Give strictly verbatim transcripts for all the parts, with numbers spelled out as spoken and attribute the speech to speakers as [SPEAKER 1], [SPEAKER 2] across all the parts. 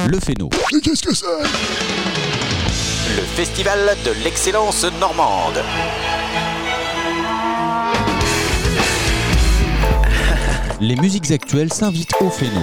[SPEAKER 1] Le Féno.
[SPEAKER 2] Mais qu'est-ce que c'est ?
[SPEAKER 1] Le festival de l'excellence normande. Les musiques actuelles s'invitent au Féno,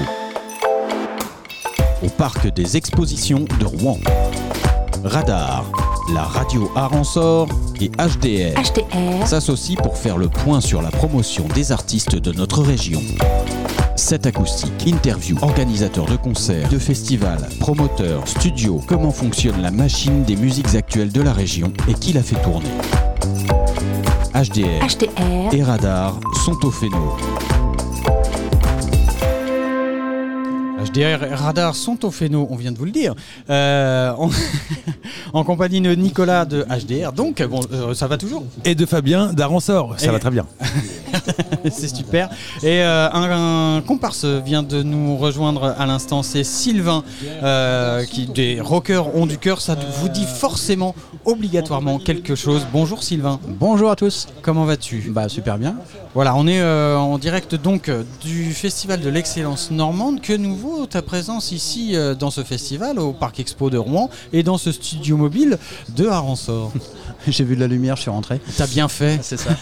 [SPEAKER 1] au parc des expositions de Rouen. Radar, la radio Aransor et H D R,
[SPEAKER 3] H D R
[SPEAKER 1] s'associent pour faire le point sur la promotion des artistes de notre région. Set acoustique, interview, organisateurs de concerts, de festivals, promoteurs, studios, comment fonctionne la machine des musiques actuelles de la région et qui la fait tourner. H D R,
[SPEAKER 3] H D R
[SPEAKER 1] et Radar sont au Féno.
[SPEAKER 4] H D R et Radar sont au Féno, on vient de vous le dire, euh, en, en compagnie de Nicolas de H D R, donc bon, euh, ça va toujours.
[SPEAKER 5] Et de Fabien d'Aransor, ça
[SPEAKER 4] et...
[SPEAKER 5] va très bien.
[SPEAKER 4] C'est super. Et euh, un, un comparse vient de nous rejoindre à l'instant, c'est Sylvain, euh, qui des rockers ont du cœur, ça vous dit forcément, obligatoirement quelque chose. Bonjour Sylvain.
[SPEAKER 6] Bonjour à tous.
[SPEAKER 4] Comment vas-tu ?
[SPEAKER 6] Bah super bien.
[SPEAKER 4] Voilà, on est euh, en direct donc du Festival de l'excellence normande. Que nous vaut ta présence ici euh, dans ce festival au Parc Expo de Rouen et dans ce studio mobile de Aransor ?
[SPEAKER 6] J'ai vu de la lumière, je suis rentré.
[SPEAKER 4] T'as bien fait.
[SPEAKER 6] C'est ça.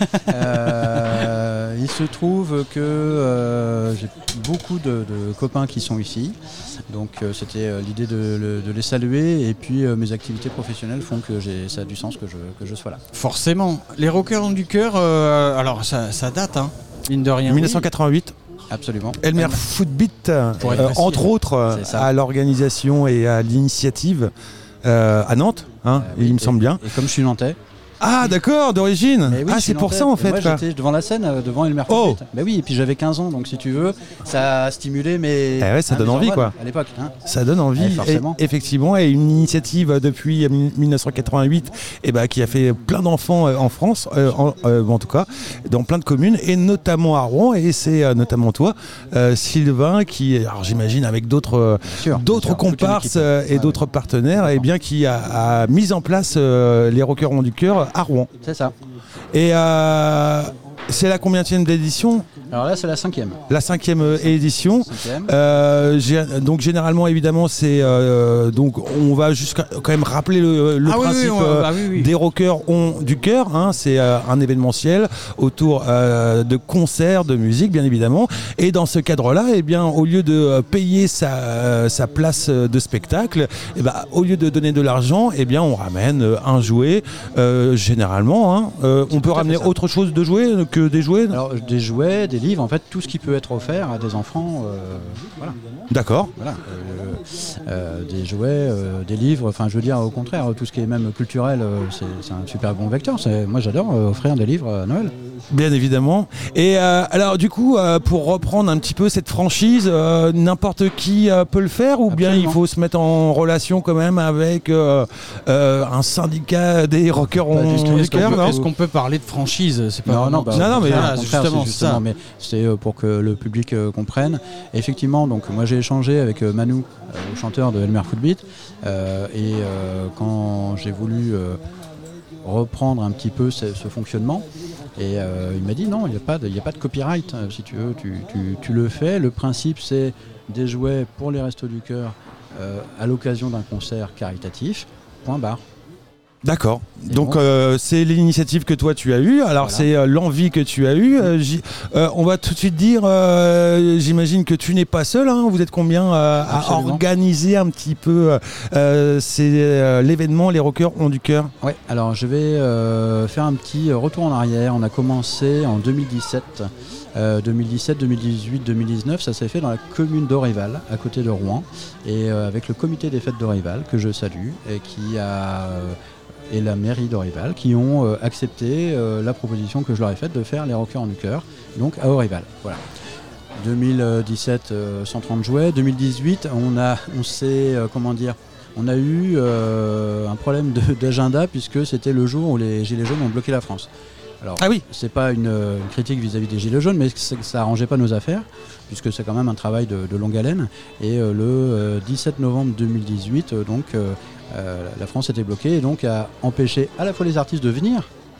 [SPEAKER 6] euh, il se trouve que euh, j'ai beaucoup de, de copains qui sont ici. Donc euh, c'était euh, l'idée de, de les saluer. Et puis euh, mes activités professionnelles font que j'ai, ça a du sens que je, que je sois là.
[SPEAKER 4] Forcément. Les rockers ont du cœur, euh, alors ça, ça date, hein, mine de rien.
[SPEAKER 5] dix-neuf cent quatre-vingt-huit.
[SPEAKER 6] Absolument.
[SPEAKER 5] Elmer Footbeat, euh, entre autres, euh, à l'organisation et à l'initiative euh, à Nantes, hein, euh, oui, il me
[SPEAKER 6] et,
[SPEAKER 5] semble bien.
[SPEAKER 6] Et comme je suis nantais.
[SPEAKER 5] Ah d'accord, d'origine.
[SPEAKER 6] Oui,
[SPEAKER 5] ah c'est pour ça en fait.
[SPEAKER 6] Moi
[SPEAKER 5] quoi.
[SPEAKER 6] j'étais devant la scène, euh, devant Elmer
[SPEAKER 5] Oh.
[SPEAKER 6] Footbeat. Bah oui, et puis j'avais quinze ans, donc si tu veux, ça a stimulé mes.
[SPEAKER 5] Eh ouais, ça
[SPEAKER 6] hein,
[SPEAKER 5] donne envie quoi.
[SPEAKER 6] À l'époque. Hein.
[SPEAKER 5] Ça donne envie.
[SPEAKER 6] Eh, forcément.
[SPEAKER 5] Et, effectivement, et une initiative depuis dix-neuf cent quatre-vingt-huit, et bah, qui a fait plein d'enfants euh, en France, euh, en, euh, en tout cas, dans plein de communes, et notamment à Rouen. Et c'est euh, notamment toi, euh, Sylvain, qui, alors j'imagine avec d'autres, euh,
[SPEAKER 6] sûr,
[SPEAKER 5] d'autres comparses euh, et ouais, d'autres ouais. partenaires, et bien qui a, a mis en place euh, les Rockers ont du cœur à Rouen.
[SPEAKER 6] C'est ça.
[SPEAKER 5] Et euh, c'est la combienième d'édition ?
[SPEAKER 6] Alors là, c'est la cinquième.
[SPEAKER 5] La cinquième édition.
[SPEAKER 6] Cinquième.
[SPEAKER 5] Euh, donc généralement, évidemment, c'est euh, donc on va jusqu'à quand même rappeler le, le
[SPEAKER 4] ah
[SPEAKER 5] principe
[SPEAKER 4] oui, oui,
[SPEAKER 5] euh,
[SPEAKER 4] bah oui, oui.
[SPEAKER 5] des rockers ont du cœur. Hein, c'est euh, un événementiel autour euh, de concerts, de musique, bien évidemment. Et dans ce cadre-là, eh bien, au lieu de payer sa, euh, sa place de spectacle, eh ben, au lieu de donner de l'argent, eh bien, on ramène un jouet. Euh, généralement, hein, euh, on peut ramener autre chose de jouets que des jouets.
[SPEAKER 6] Alors des jouets, des livres, en fait, tout ce qui peut être offert à des enfants, euh, voilà.
[SPEAKER 5] D'accord.
[SPEAKER 6] Voilà, euh, euh, des jouets, euh, des livres, enfin, je veux dire, au contraire, tout ce qui est même culturel, euh, c'est, c'est un super bon vecteur. C'est, moi, j'adore euh, offrir des livres à Noël.
[SPEAKER 5] Bien évidemment. Et euh, alors, du coup, euh, pour reprendre un petit peu cette franchise, euh, n'importe qui euh, peut le faire, ou bien
[SPEAKER 6] Absolument.
[SPEAKER 5] il faut se mettre en relation quand même avec euh, euh, un syndicat des rockers
[SPEAKER 4] bah,
[SPEAKER 5] ont du cœur, non ?
[SPEAKER 4] Est-ce qu'on peut parler de franchise ? C'est pas
[SPEAKER 6] non, non,
[SPEAKER 4] bah,
[SPEAKER 6] bah,
[SPEAKER 5] non, non, mais
[SPEAKER 6] voilà,
[SPEAKER 4] justement,
[SPEAKER 6] c'est justement,
[SPEAKER 4] ça.
[SPEAKER 6] mais c'est euh, pour que le public euh, comprenne. Effectivement, donc moi j'ai échangé avec euh, Manu, euh, le chanteur de Elmer Footbeat, euh, et euh, quand j'ai voulu euh, reprendre un petit peu ce, ce fonctionnement, et euh, il m'a dit non, il n'y a pas de, il n'y a pas de copyright, euh, si tu veux, tu, tu, tu le fais. Le principe c'est des jouets pour les Restos du Cœur euh, à l'occasion d'un concert caritatif. Point barre.
[SPEAKER 5] D'accord.
[SPEAKER 6] Et
[SPEAKER 5] Donc
[SPEAKER 6] bon.
[SPEAKER 5] euh, c'est l'initiative que toi tu as eue. Alors
[SPEAKER 6] Voilà.
[SPEAKER 5] c'est euh, l'envie que tu as eue. Euh, j'y- euh, on va tout de suite dire, euh, j'imagine que tu n'es pas seul. Hein. Vous êtes combien euh, à
[SPEAKER 6] Absolument.
[SPEAKER 5] organiser un petit peu euh, c'est, euh, l'événement Les Rockers ont du cœur ?
[SPEAKER 6] Ouais, alors je vais euh, faire un petit retour en arrière. On a commencé en deux mille dix-sept. Euh, deux mille dix-sept, deux mille dix-huit, deux mille dix-neuf, ça s'est fait dans la commune d'Oréval, à côté de Rouen, et euh, avec le comité des fêtes d'Oréval, que je salue, et qui a euh, et la mairie d'Oréval, qui ont euh, accepté euh, la proposition que je leur ai faite de faire les Rockers du Cœur, donc à Oréval. Voilà. deux mille dix-sept, euh, cent trente jouets. deux mille dix-huit, on a, on s'est, euh, comment dire, on a eu euh, un problème de, d'agenda, puisque c'était le jour où les Gilets jaunes ont bloqué la France. Alors,
[SPEAKER 5] ah oui.
[SPEAKER 6] c'est pas une, une critique vis-à-vis des Gilets jaunes, mais ça n'arrangeait pas nos affaires, puisque c'est quand même un travail de, de longue haleine. Et euh, le euh, dix-sept novembre deux mille dix-huit, euh, donc, euh, euh, la France était bloquée et donc a empêché à la fois les artistes de venir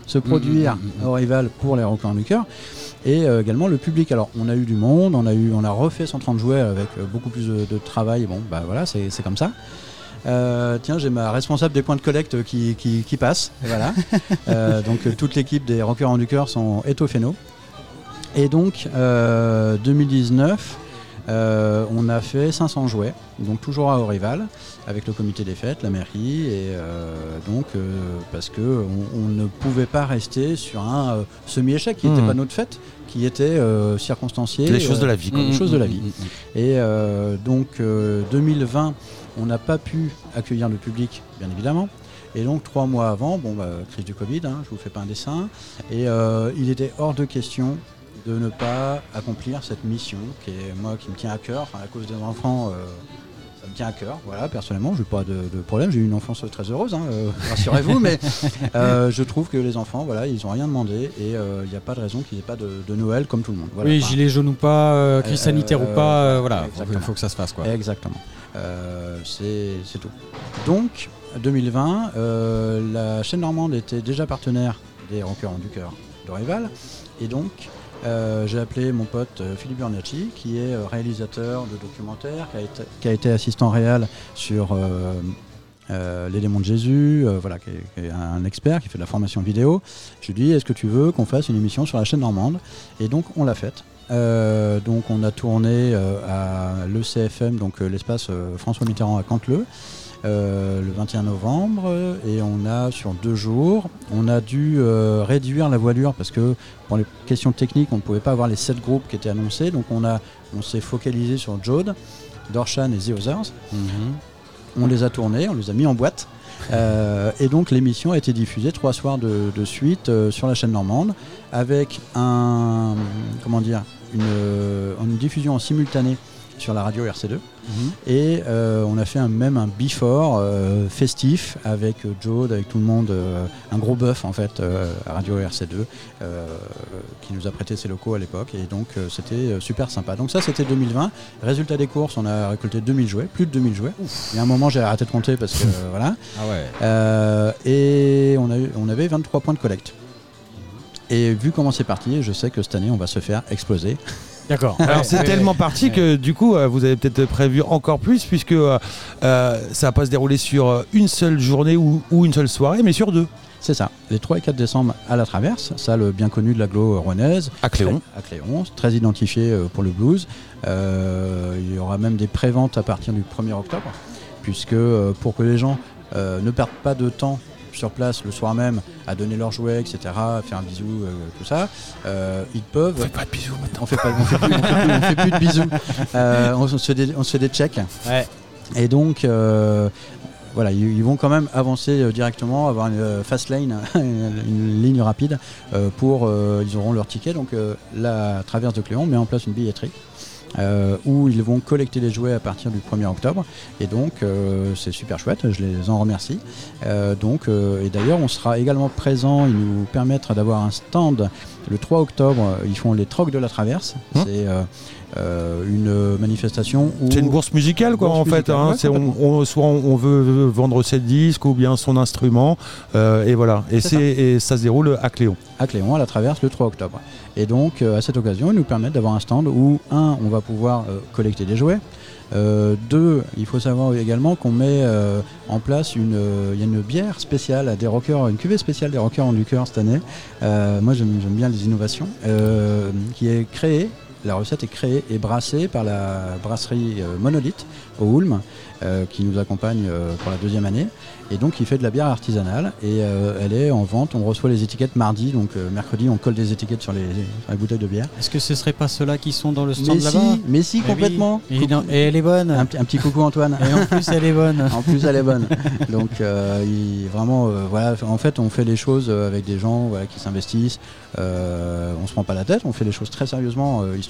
[SPEAKER 6] se produire mmh, mmh, au Rival pour les Rockers du Cœur, et euh, également le public. Alors on a eu du monde, on a, eu, on a refait cent trente jouets avec euh, beaucoup plus de, de travail, bon bah voilà, c'est, c'est comme ça. Euh, tiens, j'ai ma responsable des points de collecte qui, qui, qui passe, voilà. euh, donc euh, toute l'équipe des Rockers du Cœur sont, est au Féno. Et donc euh, deux mille dix-neuf, euh, on a fait cinq cents jouets, donc toujours à Aurival, avec le comité des fêtes, la mairie, et euh, donc euh, parce que on, on ne pouvait pas rester sur un euh, semi-échec qui n'était mmh. pas notre fête, qui était euh, circonstancié.
[SPEAKER 5] Les choses euh, de la vie. Quoi.
[SPEAKER 6] Les
[SPEAKER 5] Mmh,
[SPEAKER 6] choses de la
[SPEAKER 5] mmh,
[SPEAKER 6] vie.
[SPEAKER 5] mmh.
[SPEAKER 6] Et euh, donc euh, deux mille vingt, on n'a pas pu accueillir le public, bien évidemment. Et donc trois mois avant, bon bah, crise du Covid, hein, je vous fais pas un dessin, et euh, il était hors de question de ne pas accomplir cette mission qui est moi qui me tient à cœur, enfin, à cause des enfants. Euh, Ça me tient à cœur, voilà, personnellement, je n'ai pas de, de problème, j'ai eu une enfance très heureuse, hein, euh, rassurez-vous, mais euh, je trouve que les enfants, voilà, ils n'ont rien demandé et il euh, n'y a pas de raison qu'ils n'aient pas de, de Noël comme tout le monde. Voilà,
[SPEAKER 4] oui,
[SPEAKER 6] enfin,
[SPEAKER 4] gilet jaune ou pas, euh, crise euh, sanitaire euh, ou pas, euh, voilà, il faut que ça se fasse, quoi.
[SPEAKER 6] Exactement, euh, c'est, c'est tout. Donc, deux mille vingt, euh, la chaîne normande était déjà partenaire des Rockers du Cœur d'Aurival, et donc, Euh, j'ai appelé mon pote euh, Philippe Bernacci, qui est euh, réalisateur de documentaires, qui a été, qui a été assistant réal sur euh, euh, Les démons de Jésus, euh, voilà, qui est, qui est un expert, qui fait de la formation vidéo. Je lui ai dit, est-ce que tu veux qu'on fasse une émission sur la chaîne normande ? Et donc on l'a faite. Euh, donc on a tourné euh, à l'E C F M, donc euh, l'espace euh, François Mitterrand à Canteleu. Euh, le vingt et un novembre, et on a sur deux jours on a dû euh, réduire la voilure parce que pour les questions techniques on ne pouvait pas avoir les sept groupes qui étaient annoncés, donc on, a, on s'est focalisé sur Jode, Dorshan et The Others. Mm-hmm. On les a tournés, on les a mis en boîte, euh, et donc l'émission a été diffusée trois soirs de, de suite euh, sur la chaîne normande avec un, comment dire, une, une diffusion en simultané sur la radio R C deux. Mmh. Et euh, on a fait un, même un before euh, festif avec euh, Jode, avec tout le monde, euh, un gros bœuf en fait euh, à radio R C deux euh, qui nous a prêté ses locaux à l'époque, et donc euh, c'était euh, super sympa. Donc ça c'était deux mille vingt. Résultat des courses, on a récolté deux mille jouets, plus de deux mille jouets. Ouf. Il y a un moment j'ai arrêté de compter parce que euh, voilà.
[SPEAKER 4] Ah ouais.
[SPEAKER 6] Euh, et on, a eu, on avait vingt-trois points de collecte. Et vu comment c'est parti, je sais que cette année on va se faire exploser.
[SPEAKER 4] D'accord.
[SPEAKER 5] Alors
[SPEAKER 4] ouais,
[SPEAKER 5] c'est
[SPEAKER 4] ouais,
[SPEAKER 5] tellement
[SPEAKER 4] ouais,
[SPEAKER 5] parti
[SPEAKER 4] ouais.
[SPEAKER 5] que du coup euh, vous avez peut-être prévu encore plus, puisque euh, euh, ça va pas se dérouler sur une seule journée ou, ou une seule soirée, mais sur deux.
[SPEAKER 6] C'est ça, les trois et quatre décembre à la Traverse, salle bien connue de l'agglo rouennaise.
[SPEAKER 5] À Cléon.
[SPEAKER 6] À Cléon, très identifié pour le blues. Euh, il y aura même des préventes à partir du premier octobre, puisque euh, pour que les gens euh, ne perdent pas de temps sur place le soir même à donner leurs jouets, et cetera, à faire un bisou, euh, tout ça, euh, ils peuvent.
[SPEAKER 5] On fait pas de bisous maintenant.
[SPEAKER 6] On fait pas, on fait plus, on fait plus, on fait plus de bisous. Euh, on, se fait des, on se fait des checks.
[SPEAKER 4] Ouais.
[SPEAKER 6] Et donc, euh, voilà, ils, ils vont quand même avancer euh, directement, avoir une euh, fast lane, une, une ligne rapide euh, pour. Euh, ils auront leur ticket. Donc, euh, la Traverse de Cléon met en place une billetterie. Euh, où ils vont collecter les jouets à partir du premier octobre, et donc euh, c'est super chouette, je les en remercie. Euh, donc, euh, et d'ailleurs on sera également présent, ils nous permettent d'avoir un stand le trois octobre, ils font les trocs de la Traverse. Mmh. C'est euh, euh, une manifestation où...
[SPEAKER 5] C'est une bourse musicale quoi, bourse en musicale, fait, hein. Ouais, c'est on, on, soit on veut vendre ses disques ou bien son instrument, euh, et voilà, et, c'est c'est, ça. Et ça se déroule à Cléon.
[SPEAKER 6] À Cléon, à la Traverse, le trois octobre. Et donc euh, à cette occasion, ils nous permettent d'avoir un stand où, un, on va pouvoir euh, collecter des jouets. Euh, deux, il faut savoir également qu'on met euh, en place une, euh, y a une bière spéciale des rockers, une cuvée spéciale des rockers en du cœur cette année. Euh, moi j'aime, j'aime bien les innovations, euh, qui est créée, la recette est créée et brassée par la brasserie euh, Monolith au Houlme, euh, qui nous accompagne euh, pour la deuxième année, et donc il fait de la bière artisanale, et euh, elle est en vente, on reçoit les étiquettes mardi, donc euh, mercredi on colle des étiquettes sur les, sur les bouteilles de bière.
[SPEAKER 4] Est-ce que ce serait pas ceux-là qui sont dans le stand
[SPEAKER 6] mais
[SPEAKER 4] là-bas
[SPEAKER 6] si, Mais si, mais complètement.
[SPEAKER 4] Oui. Et, non, et elle est bonne.
[SPEAKER 6] Un, un petit coucou Antoine.
[SPEAKER 4] Et en plus elle est bonne.
[SPEAKER 6] En plus elle est bonne. Donc euh, il, vraiment, euh, voilà, en fait on fait les choses avec des gens voilà, qui s'investissent, euh, on se prend pas la tête, on fait les choses très sérieusement, euh, histoire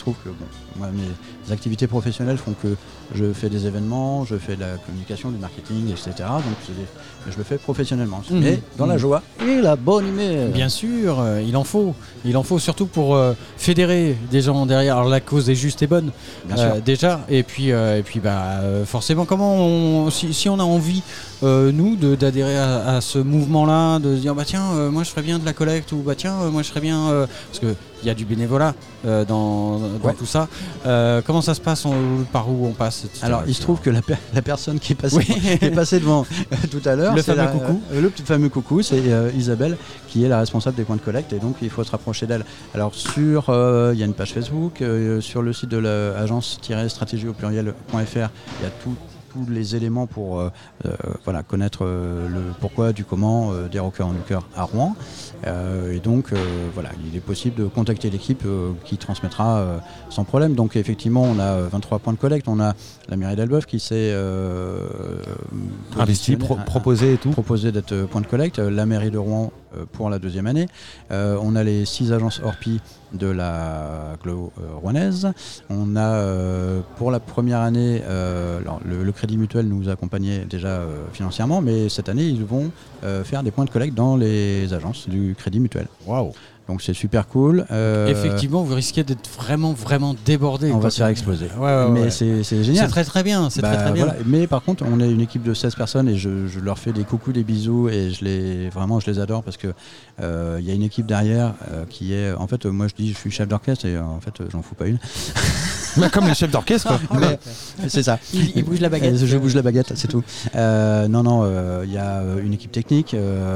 [SPEAKER 6] trouve que bon, moi, mes activités professionnelles font que je fais des événements, je fais de la communication, du marketing, et cetera. Donc c'est des, je le fais professionnellement, mmh. mais dans mmh. la joie et la bonne humeur.
[SPEAKER 4] Bien sûr, euh, il en faut. Il en faut surtout pour euh, fédérer des gens derrière. Alors la cause est juste et bonne,
[SPEAKER 6] Bien
[SPEAKER 4] euh,
[SPEAKER 6] sûr.
[SPEAKER 4] déjà. Et puis, euh, et puis bah, euh, forcément, comment on, si, si on a envie, euh, nous, de, d'adhérer à, à ce mouvement-là, de se dire bah tiens, euh, moi je ferais bien de la collecte, ou bah tiens, euh, moi je ferais bien, euh, parce que il y a du bénévolat euh, dans, dans
[SPEAKER 6] ouais.
[SPEAKER 4] tout ça. Euh, comment ça se passe, on, par où on passe, et cetera.
[SPEAKER 6] Alors il se trouve que la, per- la personne qui est passée, oui. qui est passée devant euh, tout à l'heure,
[SPEAKER 4] le
[SPEAKER 6] c'est
[SPEAKER 4] fameux
[SPEAKER 6] la,
[SPEAKER 4] coucou,
[SPEAKER 6] euh, le petit fameux coucou, c'est euh, Isabelle qui est la responsable des points de collecte, et donc il faut se rapprocher d'elle. Alors sur, il euh, y a une page Facebook, euh, sur le site de l'agence-stratégie au pluriel.fr, il y a tout. tous les éléments pour euh, euh, voilà, connaître euh, le pourquoi du comment euh, des rockers en cœur à Rouen. Euh, et donc, euh, voilà, il est possible de contacter l'équipe euh, qui transmettra euh, sans problème. Donc, effectivement, on a vingt-trois points de collecte. On a la mairie d'Elbeuf qui s'est euh,
[SPEAKER 5] investi, pro- proposé et tout.
[SPEAKER 6] Proposé d'être point de collecte. La mairie de Rouen euh, pour la deuxième année. Euh, on a les six agences Orpi de la Glo euh, rouennaise. On a euh, pour la première année, euh, alors, le, le Crédit Mutuel nous accompagnait déjà euh, financièrement, mais cette année ils vont euh, faire des points de collecte dans les agences du Crédit Mutuel.
[SPEAKER 4] Waouh!
[SPEAKER 6] Donc c'est super cool. Euh,
[SPEAKER 4] Effectivement, vous risquez d'être vraiment, vraiment débordé.
[SPEAKER 6] On va se faire exploser.
[SPEAKER 4] Ouais, ouais,
[SPEAKER 6] mais
[SPEAKER 4] ouais.
[SPEAKER 6] c'est, c'est génial.
[SPEAKER 4] C'est très très bien. C'est
[SPEAKER 6] bah,
[SPEAKER 4] très, très bien.
[SPEAKER 6] Voilà. Mais par contre, on est une équipe de seize personnes et je, je leur fais des coucous, des bisous et je les, vraiment je les adore parce que il euh, y a une équipe derrière euh, qui est. En fait, moi je dis je suis chef d'orchestre et euh, en fait j'en fous pas une.
[SPEAKER 5] Bah, comme les chefs d'orchestre, quoi.
[SPEAKER 6] Mais, c'est ça.
[SPEAKER 4] Il, il bouge la baguette.
[SPEAKER 6] Je bouge la baguette, c'est tout. Euh, non, non, il euh, y a une équipe technique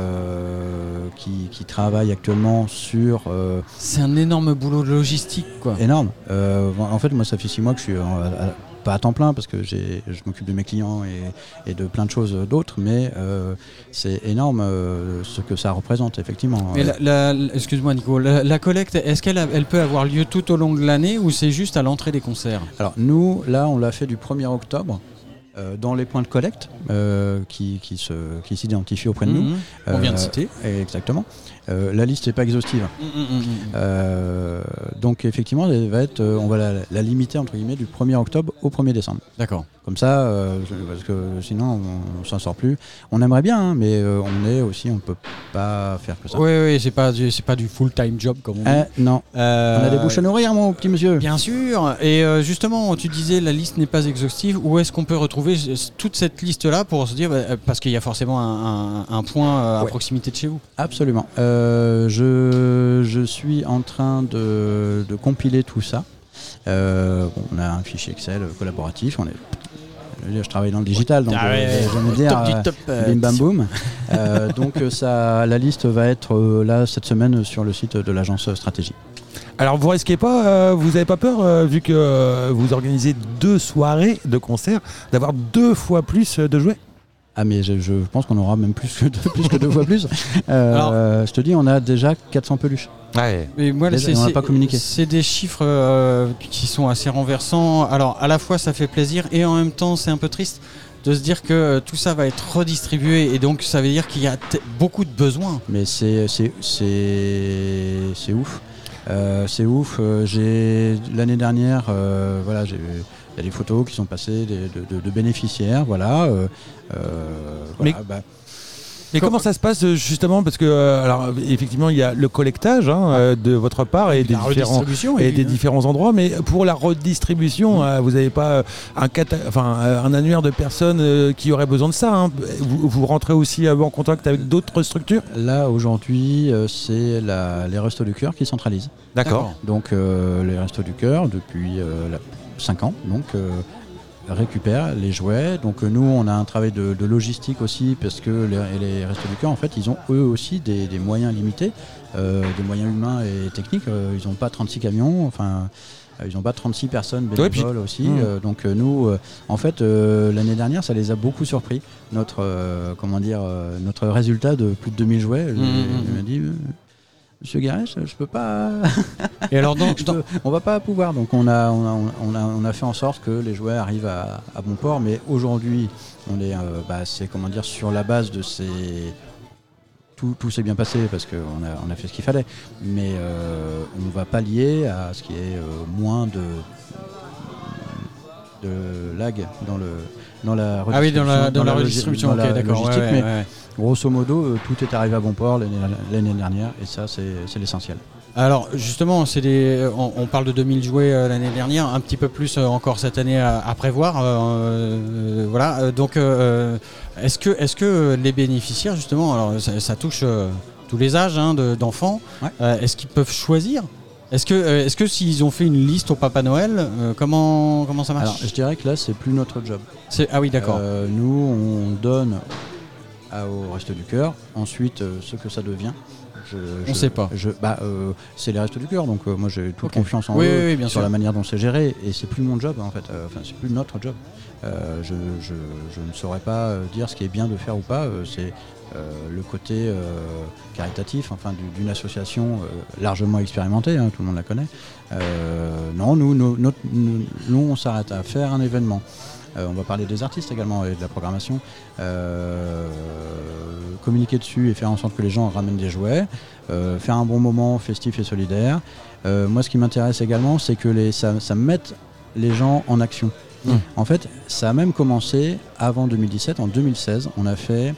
[SPEAKER 6] euh, qui, qui travaille actuellement sur. Euh,
[SPEAKER 4] c'est un énorme boulot de logistique, quoi.
[SPEAKER 6] Énorme. Euh, en fait, moi, ça fait six mois que je suis. Euh, à, pas à temps plein parce que j'ai, je m'occupe de mes clients et, et de plein de choses d'autres, mais euh, c'est énorme euh, ce que ça représente effectivement.
[SPEAKER 4] Mais la, la, excuse-moi Nico, la, la collecte, est-ce qu'elle a, elle peut avoir lieu tout au long de l'année ou c'est juste à l'entrée des concerts?
[SPEAKER 6] Alors nous, là, on l'a fait du premier octobre. Euh, dans les points de collecte euh, qui, qui, se, qui s'identifient auprès de
[SPEAKER 4] mmh,
[SPEAKER 6] nous.
[SPEAKER 4] On euh, vient de citer.
[SPEAKER 6] Exactement. Euh, la liste n'est pas exhaustive. Mmh, mmh, euh, donc effectivement, elle va être, on va la, la limiter entre guillemets du premier octobre au premier décembre.
[SPEAKER 4] D'accord.
[SPEAKER 6] Comme ça, euh, parce que sinon on, on s'en sort plus. On aimerait bien, hein, mais euh, on est aussi, on peut pas faire que ça.
[SPEAKER 4] Oui, oui, c'est pas, c'est pas du full-time job comme on dit.
[SPEAKER 6] Euh, non. Euh, on a des bouches à nourrir, mon petit monsieur.
[SPEAKER 4] Bien sûr. Et euh, justement, tu disais la liste n'est pas exhaustive. Où est-ce qu'on peut retrouver toute cette liste-là pour se dire, bah, parce qu'il y a forcément un, un, un point à ouais. proximité de chez vous.
[SPEAKER 6] Absolument. Euh, je, je suis en train de, de compiler tout ça. Euh, bon, on a un fichier Excel collaboratif. On est Je travaille dans le digital, donc ah ouais, euh, j'aime dire top, top, euh, bim bam boum. euh, donc ça, la liste va être euh, là cette semaine sur le site de l'agence Stratégie.
[SPEAKER 5] Alors vous risquez pas, euh, vous n'avez pas peur, euh, vu que euh, vous organisez deux soirées de concert, d'avoir deux fois plus de jouets?
[SPEAKER 6] Ah mais je, je pense qu'on aura même plus que deux, plus que deux fois plus. Euh, Alors, euh, je te dis, on a déjà quatre cents peluches.
[SPEAKER 5] Ouais.
[SPEAKER 4] Mais moi,
[SPEAKER 6] déjà,
[SPEAKER 4] c'est,
[SPEAKER 6] on n'a pas communiqué.
[SPEAKER 4] C'est des chiffres euh, qui sont assez renversants. Alors à la fois ça fait plaisir et en même temps c'est un peu triste de se dire que euh, tout ça va être redistribué et donc ça veut dire qu'il y a t- beaucoup de besoins.
[SPEAKER 6] Mais c'est, c'est, c'est, c'est ouf. Euh, c'est ouf. Euh, j'ai, l'année dernière, euh, voilà, j'ai il y a des photos qui sont passées de, de, de bénéficiaires, voilà. Euh, euh,
[SPEAKER 5] mais
[SPEAKER 6] voilà bah.
[SPEAKER 5] mais comment ça se passe justement? Parce que euh, alors effectivement il y a le collectage hein, euh, de votre part et, des différents, et des différents endroits, mais pour la redistribution, mmh. euh, vous n'avez pas un, cata- enfin, un annuaire de personnes euh, qui auraient besoin de ça hein. vous, vous rentrez aussi euh, en contact avec d'autres structures?
[SPEAKER 6] Là aujourd'hui euh, c'est la, les Restos du Cœur qui centralisent.
[SPEAKER 5] D'accord.
[SPEAKER 6] Donc euh, les Restos du Cœur depuis euh, la cinq ans, donc euh, récupèrent les jouets. Donc euh, nous, on a un travail de, de logistique aussi, parce que les, les Restos du Cœur, en fait, ils ont eux aussi des, des moyens limités, euh, des moyens humains et techniques. Euh, ils n'ont pas trente-six camions, enfin, euh, ils n'ont pas trente-six personnes bénévoles ouais, aussi. Mmh. Euh, donc euh, nous, euh, en fait, euh, l'année dernière, ça les a beaucoup surpris, notre, euh, comment dire, euh, notre résultat de plus de deux mille jouets. Mmh. Il m'a dit... Euh, Monsieur Garèche, je peux pas.
[SPEAKER 4] Et alors donc,
[SPEAKER 6] peux... on va pas pouvoir. Donc on a, on a, on a, on a fait en sorte que les jouets arrivent à, à bon port. Mais aujourd'hui, on est, euh, bah, c'est comment dire, sur la base de ces tout, tout s'est bien passé parce qu'on a, on a fait ce qu'il fallait, mais euh, on va pallier à ce qui est euh, moins de, de lag dans, le, dans la
[SPEAKER 4] Ah oui, dans la, dans
[SPEAKER 6] dans
[SPEAKER 4] la
[SPEAKER 6] la
[SPEAKER 4] redistribution,
[SPEAKER 6] logi-
[SPEAKER 4] ok,
[SPEAKER 6] dans la
[SPEAKER 4] d'accord.
[SPEAKER 6] logistique,
[SPEAKER 4] ouais,
[SPEAKER 6] mais
[SPEAKER 4] ouais, ouais.
[SPEAKER 6] grosso modo, euh, tout est arrivé à bon port l'année, l'année dernière, et ça, c'est, c'est l'essentiel.
[SPEAKER 4] Alors justement, c'est des, on, on parle de deux mille jouets euh, l'année dernière, un petit peu plus euh, encore cette année à, à prévoir. Euh, euh, voilà. Euh, donc, euh, est-ce que, est-ce que les bénéficiaires justement, alors ça, ça touche euh, tous les âges hein, de, d'enfants,
[SPEAKER 6] Ouais.
[SPEAKER 4] euh, est-ce qu'ils peuvent choisir? Est-ce que, euh, est-ce que s'ils ont fait une liste au Papa Noël, euh, comment, comment ça marche?
[SPEAKER 6] Alors, je dirais que là, c'est plus notre job.
[SPEAKER 4] C'est, ah oui, d'accord.
[SPEAKER 6] Euh, nous, on donne à, au Resto du Cœur. Ensuite, euh, ce que ça devient, je,
[SPEAKER 4] On
[SPEAKER 6] je-
[SPEAKER 4] sait pas.
[SPEAKER 6] Je, bah, euh, c'est les Restos du Cœur, donc euh, moi j'ai toute
[SPEAKER 4] Ok.
[SPEAKER 6] confiance en
[SPEAKER 4] Oui,
[SPEAKER 6] eux
[SPEAKER 4] oui, oui, bien
[SPEAKER 6] sur
[SPEAKER 4] sûr.
[SPEAKER 6] la manière dont c'est géré. Et c'est plus mon job en fait. Euh, Enfin, c'est plus notre job. Euh, je, je, je ne saurais pas euh, dire ce qui est bien de faire ou pas. Euh, c'est euh, le côté euh, caritatif, enfin du- d'une association euh, largement expérimentée. Hein, tout le monde la connaît. Euh, non, nous, nous, notre- nous, nous, on s'arrête à faire un événement. Euh, on va parler des artistes également et de la programmation. Euh, communiquer dessus et faire en sorte que les gens ramènent des jouets. Euh, faire un bon moment festif et solidaire. Euh, moi, ce qui m'intéresse également, c'est que les, ça, ça mette les gens en action.
[SPEAKER 5] Mmh.
[SPEAKER 6] En fait, ça a même commencé avant deux mille dix-sept. En deux mille seize, on a fait,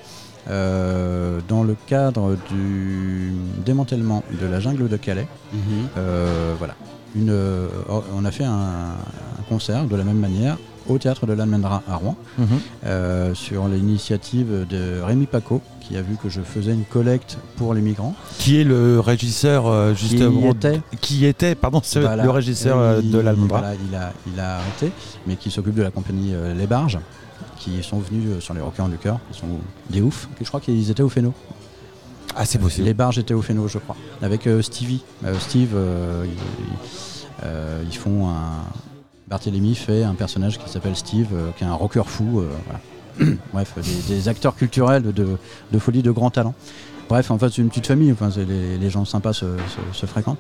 [SPEAKER 6] euh, dans le cadre du démantèlement de la jungle de Calais,
[SPEAKER 4] Mhm.
[SPEAKER 6] euh, voilà, une, euh, on a fait un, un concert de la même manière au théâtre de l'Almendra à Rouen,
[SPEAKER 5] Mhm.
[SPEAKER 6] euh, sur l'initiative de Rémi Paco, qui a vu que je faisais une collecte pour les migrants.
[SPEAKER 5] Qui est le régisseur euh, justement
[SPEAKER 6] Qui était,
[SPEAKER 5] qui était pardon c'est
[SPEAKER 6] voilà,
[SPEAKER 5] le régisseur euh,
[SPEAKER 6] il-
[SPEAKER 5] de l'Almendra.
[SPEAKER 6] voilà, il, a, il a arrêté, mais qui s'occupe de la compagnie euh, Les Barges, qui sont venus euh, sur les Rockers du Cœur. Ils sont des oufs. Je crois qu'ils étaient au Féno.
[SPEAKER 5] Ah c'est possible.
[SPEAKER 6] Les Barges étaient au Féno, je crois. Avec euh, Stevie. Euh, Steve, euh, ils, ils- euh, ils font un... Barthélemy fait un personnage qui s'appelle Steve, euh, qui est un rocker fou. euh, voilà. Bref, des, des acteurs culturels de, de folie, de grand talent. Bref, en fait, c'est une petite famille. Enfin, c'est les, les gens sympas se, se- se fréquentent.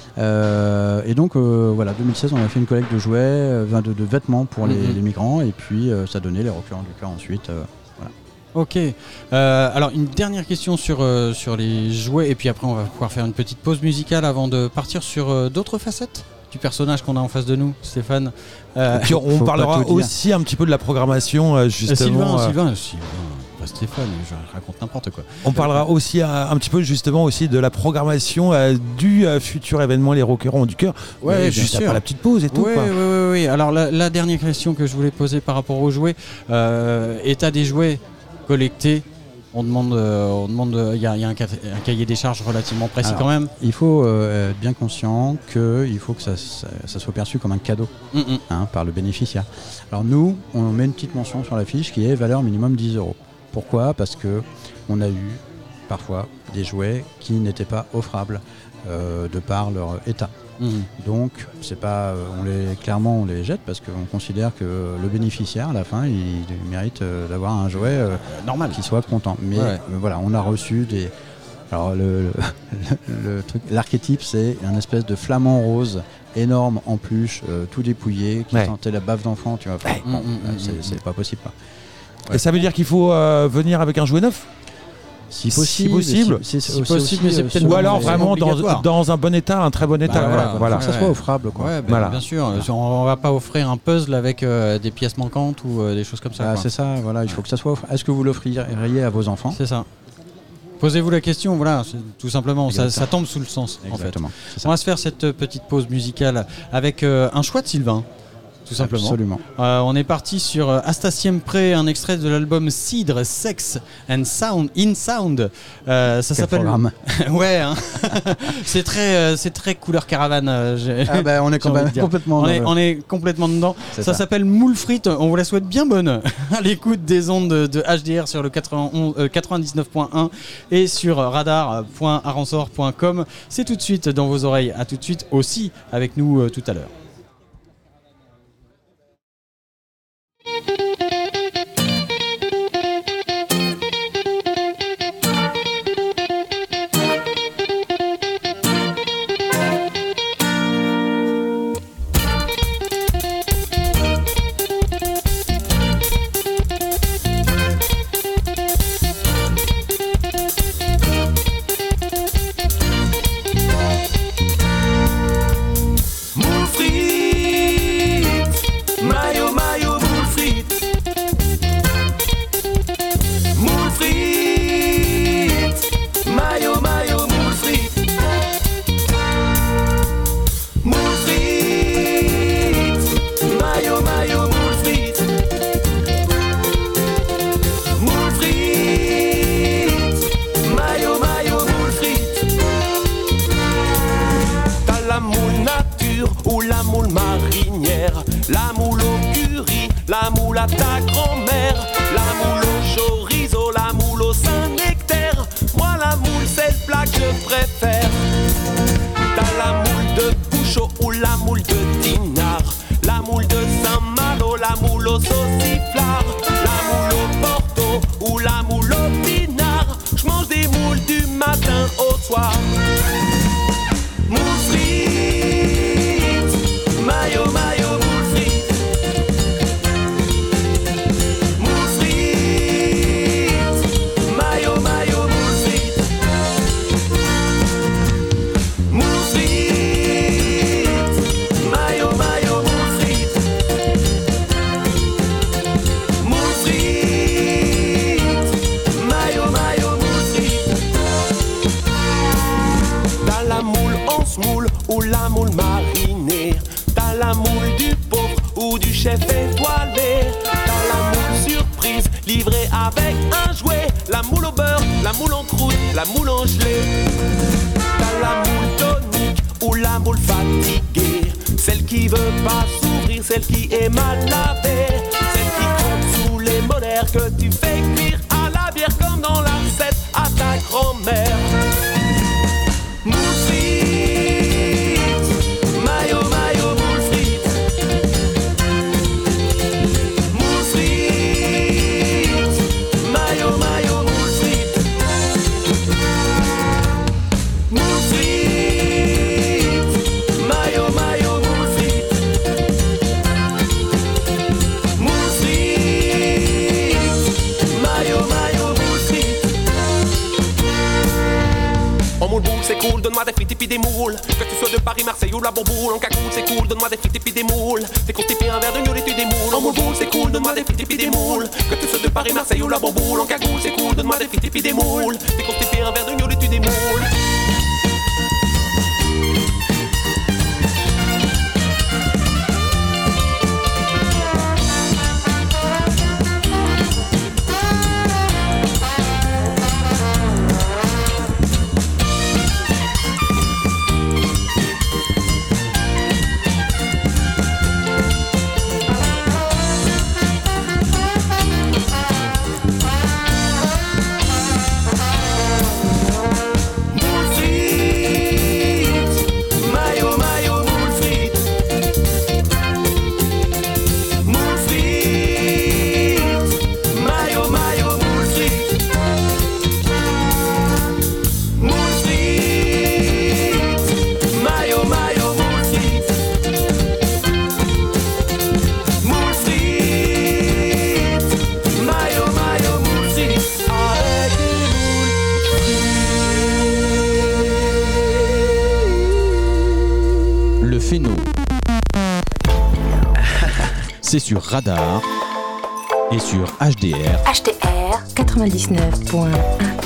[SPEAKER 6] Euh, et donc, euh, voilà, deux mille seize, on a fait une collecte de jouets, euh, de, de vêtements pour les,
[SPEAKER 4] Mhm.
[SPEAKER 6] les migrants. Et puis, euh, ça donnait les rockers du cœur ensuite. euh,
[SPEAKER 4] Ok. Euh, alors une dernière question sur, euh, sur les jouets et puis après on va pouvoir faire une petite pause musicale avant de partir sur euh, d'autres facettes du personnage qu'on a en face de nous, Stéphane. Euh,
[SPEAKER 5] Et puis on
[SPEAKER 6] Faut pas
[SPEAKER 5] parlera
[SPEAKER 6] tout dire.
[SPEAKER 5] aussi un petit peu de la programmation euh, justement.
[SPEAKER 4] Sylvain,
[SPEAKER 5] euh,
[SPEAKER 4] Sylvain, Sylvain, pas Stéphane, je raconte n'importe quoi.
[SPEAKER 5] On parlera aussi un, un petit peu justement aussi de la programmation euh, du euh, futur événement Les Rockers ont du cœur.
[SPEAKER 4] Ouais,
[SPEAKER 5] Mais
[SPEAKER 4] bien
[SPEAKER 5] juste
[SPEAKER 4] sûr.
[SPEAKER 5] après la petite pause et tout.
[SPEAKER 4] Oui,
[SPEAKER 5] quoi.
[SPEAKER 4] oui, oui, oui. Alors la, la dernière question que je voulais poser par rapport aux jouets, euh, état des jouets collectés. On demande, euh, on demande, il y a, il y a un, ca- un cahier des charges relativement précis
[SPEAKER 6] Alors,
[SPEAKER 4] quand même.
[SPEAKER 6] Il faut euh, être bien conscient qu'il faut que ça, ça- ça soit perçu comme un cadeau
[SPEAKER 4] Mm, mm.
[SPEAKER 6] hein, par le bénéficiaire. Alors nous, on met une petite mention sur la fiche qui est valeur minimum dix euros. Pourquoi ? Parce que on a eu parfois des jouets qui n'étaient pas offrables euh, de par leur état.
[SPEAKER 4] Mm.
[SPEAKER 6] Donc c'est pas, euh, on les, clairement on les jette parce qu'on considère que le bénéficiaire à la fin il, il mérite euh, d'avoir un jouet euh,
[SPEAKER 4] Normal.
[SPEAKER 6] qui soit content. Mais
[SPEAKER 4] Ouais.
[SPEAKER 6] euh, voilà, on a reçu des. Alors le, le, le truc, l'archétype, c'est un espèce de flamant rose énorme en peluche, euh, tout dépouillé, qui
[SPEAKER 5] Ouais.
[SPEAKER 6] sentait la baffe d'enfant. Tu vois, Enfin, bon,
[SPEAKER 4] Mm, mm,
[SPEAKER 6] euh,
[SPEAKER 4] mm,
[SPEAKER 6] c'est,
[SPEAKER 4] mm.
[SPEAKER 6] c'est pas possible. Quoi.
[SPEAKER 5] Et ça veut dire qu'il faut euh, venir avec un jouet neuf
[SPEAKER 6] Si
[SPEAKER 5] Si
[SPEAKER 6] possible,
[SPEAKER 5] possible.
[SPEAKER 6] si,
[SPEAKER 4] Si possible, mais c'est
[SPEAKER 6] euh,
[SPEAKER 4] peut-être
[SPEAKER 6] selon
[SPEAKER 5] Ou alors
[SPEAKER 6] les-
[SPEAKER 5] vraiment dans,
[SPEAKER 4] obligatoire.
[SPEAKER 5] dans un bon état, un très bon état.
[SPEAKER 6] Bah,
[SPEAKER 5] quoi.
[SPEAKER 6] voilà,
[SPEAKER 5] Voilà.
[SPEAKER 6] faut que ça soit offrable. Quoi.
[SPEAKER 4] Ouais, ben,
[SPEAKER 5] Voilà.
[SPEAKER 4] bien sûr. On va pas offrir un puzzle avec euh, des pièces manquantes ou euh, des choses comme ça.
[SPEAKER 6] Ah,
[SPEAKER 4] quoi.
[SPEAKER 6] c'est ça, voilà, il faut que ça soit offrable. Est-ce que vous l'offririez à vos enfants ?
[SPEAKER 4] C'est ça. Posez-vous la question, voilà, c'est tout simplement, ça,
[SPEAKER 6] Exactement.
[SPEAKER 4] ça tombe sous le sens en fait.
[SPEAKER 6] Exactement. c'est ça.
[SPEAKER 4] On va se faire cette euh, petite pause musicale avec euh, un choix de Sylvain, tout simplement.
[SPEAKER 6] Absolument.
[SPEAKER 4] Euh, on est parti sur euh, Astaciem Pré, un extrait de l'album Cidre, Sex and Sound, In Sound. Euh, ça
[SPEAKER 6] Quel
[SPEAKER 4] s'appelle.
[SPEAKER 6] programme.
[SPEAKER 4] Ouais, hein. c'est très, euh, c'est très couleur caravane. euh, j'ai-
[SPEAKER 6] Ah bah, on est
[SPEAKER 4] J'ai envie de dire.
[SPEAKER 6] complètement.
[SPEAKER 4] On
[SPEAKER 6] dans
[SPEAKER 4] est,
[SPEAKER 6] le-
[SPEAKER 4] on est complètement dedans.
[SPEAKER 6] C'est
[SPEAKER 4] Ça,
[SPEAKER 6] ça.
[SPEAKER 4] s'appelle Moule Frites. On vous la souhaite bien bonne à l'écoute des ondes de, de H D R sur le quatre-vingt-onze, euh, quatre-vingt-dix-neuf point un et sur radar point aransor point com. C'est tout de suite dans vos oreilles. À tout de suite aussi avec nous euh, tout à l'heure.
[SPEAKER 2] Thank moule à ta grand-mère, la moule au chorizo, la moule au Saint-Nectaire. Moi la moule c'est le plat que je préfère. T'as la moule de Bouchot ou la moule de Dinard, la moule de Saint-Malo, la moule au sauciflard, la moule au Porto ou la moule au pinard. J'mange des moules du matin au soir. Moule frite, mayo mayo moule frite. Moule frite, mayo mayo moule frite. Moule frite, mayo mayo moule frite. Moule frite, mayo mayo moule frite. T'as la moule en semoule ou la moule marinée. T'as la moule du pauvre ou du chef étoilé. T'as la moule surprise livrée avec un jouet. La moule au beurre, la moule en croûte, la moule en gelée. T'as la moule tonique ou la moule fatiguée. Celle qui veut pas s'ouvrir, celle qui est mal lavée. Celle qui compte sous les molaires que tu fais cuire à la bière comme dans la recette à ta grand-mère. Moule frite, mayo mayo moule frite. Moule frite, mayo mayo moule frite. Moule frite, mayo mayo moule frite. Moule frite, mayo mayo moule frite. En moule boule c'est cool, donne-moi des frites et puis des moules. Que tu sois de Paris, Marseille ou la Bourboule, en cagoule c'est cool, donne-moi des frites et puis des moules. T'es constipé un verre de gnôle et tu des moules. En moule boule c'est cool, donne-moi des frites et puis des moules. Que tu sois de Paris, Marseille ou la Bourboule, en cagoule c'est cool, donne-moi des frites et puis des moules. T'es constipé un verre de gnôle et tu des moules. Moule frite, mayo mayo moule frite. Moule frite, mayo mayo moule frite. Moule frite, mayo mayo moule frite. Moule frite, mayo mayo moule frite. Avec des moules.
[SPEAKER 1] Le Phéno. C'est sur Radar et sur H D R.
[SPEAKER 3] H T R quatre-vingt-dix-neuf point un.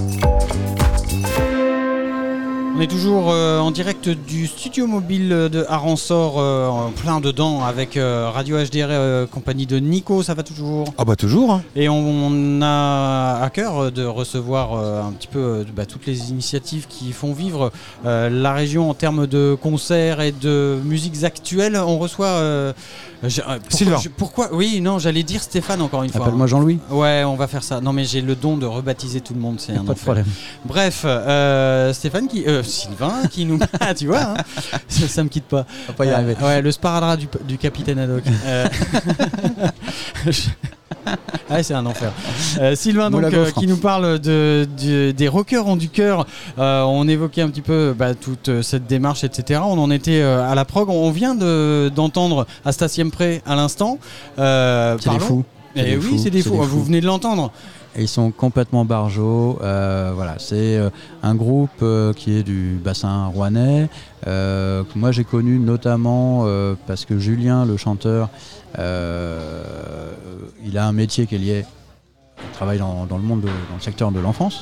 [SPEAKER 4] On est toujours euh, en direct du studio mobile de Aransor, euh, en plein dedans avec euh, Radio H D R, euh, compagnie de Nico, ça va toujours?
[SPEAKER 5] Ah bah toujours, hein.
[SPEAKER 4] Et on, on a à cœur de recevoir euh, un petit peu euh, bah, toutes les initiatives qui font vivre euh, la région en termes de concerts et de musiques actuelles. On reçoit... Euh, j'ai- euh, pourquoi,
[SPEAKER 5] Sylvain.
[SPEAKER 4] je- pourquoi Oui, non, j'allais dire Stéphane encore une fois.
[SPEAKER 6] Appelle-moi Jean-Louis.
[SPEAKER 4] Ouais, on va faire ça. Non mais j'ai le don de rebaptiser tout le monde, c'est un
[SPEAKER 6] Pas de
[SPEAKER 4] enfer.
[SPEAKER 6] problème.
[SPEAKER 4] Bref, euh, Stéphane qui... Euh, Sylvain qui nous... Ah, tu vois, hein, ça, ça me quitte pas.
[SPEAKER 6] On va pas y
[SPEAKER 4] Euh,
[SPEAKER 6] arriver.
[SPEAKER 4] Ouais, le sparadrap du, du capitaine Haddock. Euh, je- Ah, c'est un enfer. Euh, Sylvain donc,
[SPEAKER 6] Moule à
[SPEAKER 4] euh,
[SPEAKER 6] gaufre.
[SPEAKER 4] qui nous parle de, de- des rockers ont du cœur. Euh, on évoquait un petit peu bah, toute euh, cette démarche, et cetera. On en était euh, à la prog. On vient de, d'entendre Astaciem Pré à l'instant. Euh,
[SPEAKER 6] C'est des
[SPEAKER 4] parlons.
[SPEAKER 6] fous. C'est
[SPEAKER 4] Eh
[SPEAKER 6] des
[SPEAKER 4] oui,
[SPEAKER 6] fous,
[SPEAKER 4] c'est des
[SPEAKER 6] c'est
[SPEAKER 4] fous.
[SPEAKER 6] des
[SPEAKER 4] Vous
[SPEAKER 6] fous.
[SPEAKER 4] venez de l'entendre.
[SPEAKER 6] Et ils sont complètement barjots. Euh, voilà, c'est euh, un groupe euh, qui est du bassin rouennais, euh, que moi j'ai connu notamment euh, parce que Julien, le chanteur, euh, il a un métier qui est lié. Il travaille dans, dans le monde, de- dans le secteur de l'enfance.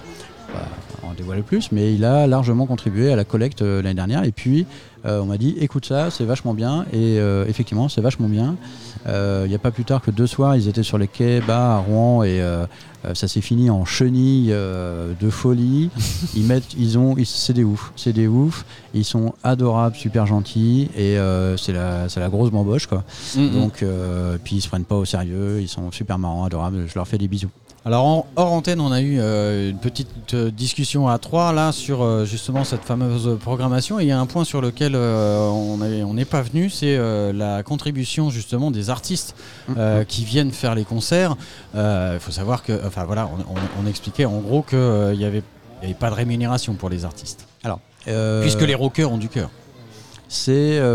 [SPEAKER 6] en dévoiler plus, mais il a largement contribué à la collecte euh, l'année dernière. Et puis, euh, on m'a dit, écoute ça, c'est vachement bien. Et euh, effectivement, c'est vachement bien. Euh, il n'y a pas plus tard que deux soirs, ils étaient sur les quais bas à Rouen et euh, euh, ça s'est fini en chenilles euh, de folie. Ils mettent, ils ont, ils, c'est des oufs, c'est des oufs. Ils sont adorables, super gentils et euh, c'est la, c'est la grosse bamboche quoi. Mm-hmm. Donc, euh, puis ils se prennent pas au sérieux, ils sont super marrants, adorables. Je leur fais des bisous.
[SPEAKER 4] Alors en, hors antenne, on a eu euh, une petite euh, discussion à trois là sur euh, justement cette fameuse programmation. Et il y a un point sur lequel euh, on n'est on pas venu, c'est euh, la contribution justement des artistes euh, qui viennent faire les concerts. Il euh, faut savoir que, enfin voilà, on, on, on expliquait en gros qu'il euh, n'y avait, avait pas de rémunération pour les artistes.
[SPEAKER 6] Alors, euh...
[SPEAKER 4] puisque les rockers ont du cœur.
[SPEAKER 6] C'est,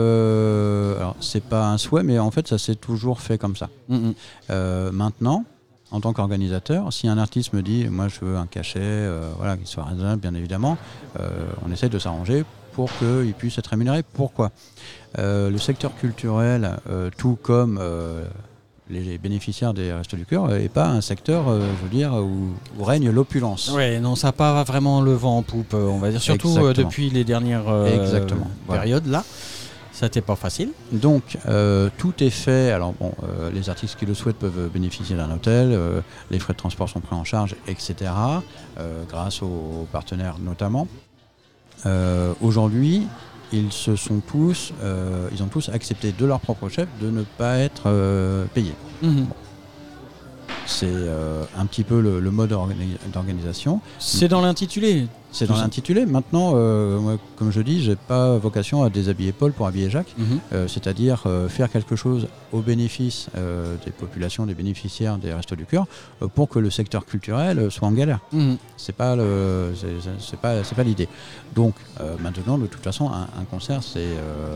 [SPEAKER 6] euh, alors c'est pas un souhait, mais en fait ça s'est toujours fait comme ça. Mm-hmm. Euh, maintenant. En tant qu'organisateur, si un artiste me dit « moi je veux un cachet euh, voilà, qui soit raisonnable bien évidemment euh, », on essaie de s'arranger pour qu'il puisse être rémunéré. Pourquoi ? euh, Le secteur culturel, euh, tout comme euh, les bénéficiaires des Restos du Cœur, n'est pas un secteur, euh, je veux dire, où, où règne l'opulence.
[SPEAKER 4] Oui, non, ça n'a pas vraiment le vent en poupe, on va dire, surtout euh, depuis les dernières euh,
[SPEAKER 6] Exactement.
[SPEAKER 4] périodes là. Ça n'était pas facile.
[SPEAKER 6] Donc euh, tout est fait. Alors bon, euh, les artistes qui le souhaitent peuvent bénéficier d'un hôtel, euh, les frais de transport sont pris en charge, et cetera. Euh, grâce aux partenaires notamment. Euh, aujourd'hui, ils se sont tous, euh, ils ont tous accepté de leur propre chef de ne pas être euh, payés. Mmh. Bon. C'est euh, un petit peu le, le mode organi- d'organisation.
[SPEAKER 4] C'est dans l'intitulé.
[SPEAKER 6] C'est dans l'intitulé. Maintenant, euh, moi, comme je dis, j'ai pas vocation à déshabiller Paul pour habiller Jacques. Mm-hmm. Euh, c'est-à-dire euh, faire quelque chose au bénéfice euh, des populations, des bénéficiaires des Restos du Cœur, euh, pour que le secteur culturel soit en galère. Mm-hmm. C'est pas le, c'est, c'est pas, c'est pas l'idée. Donc euh, maintenant, de toute façon, un, un concert, c'est euh,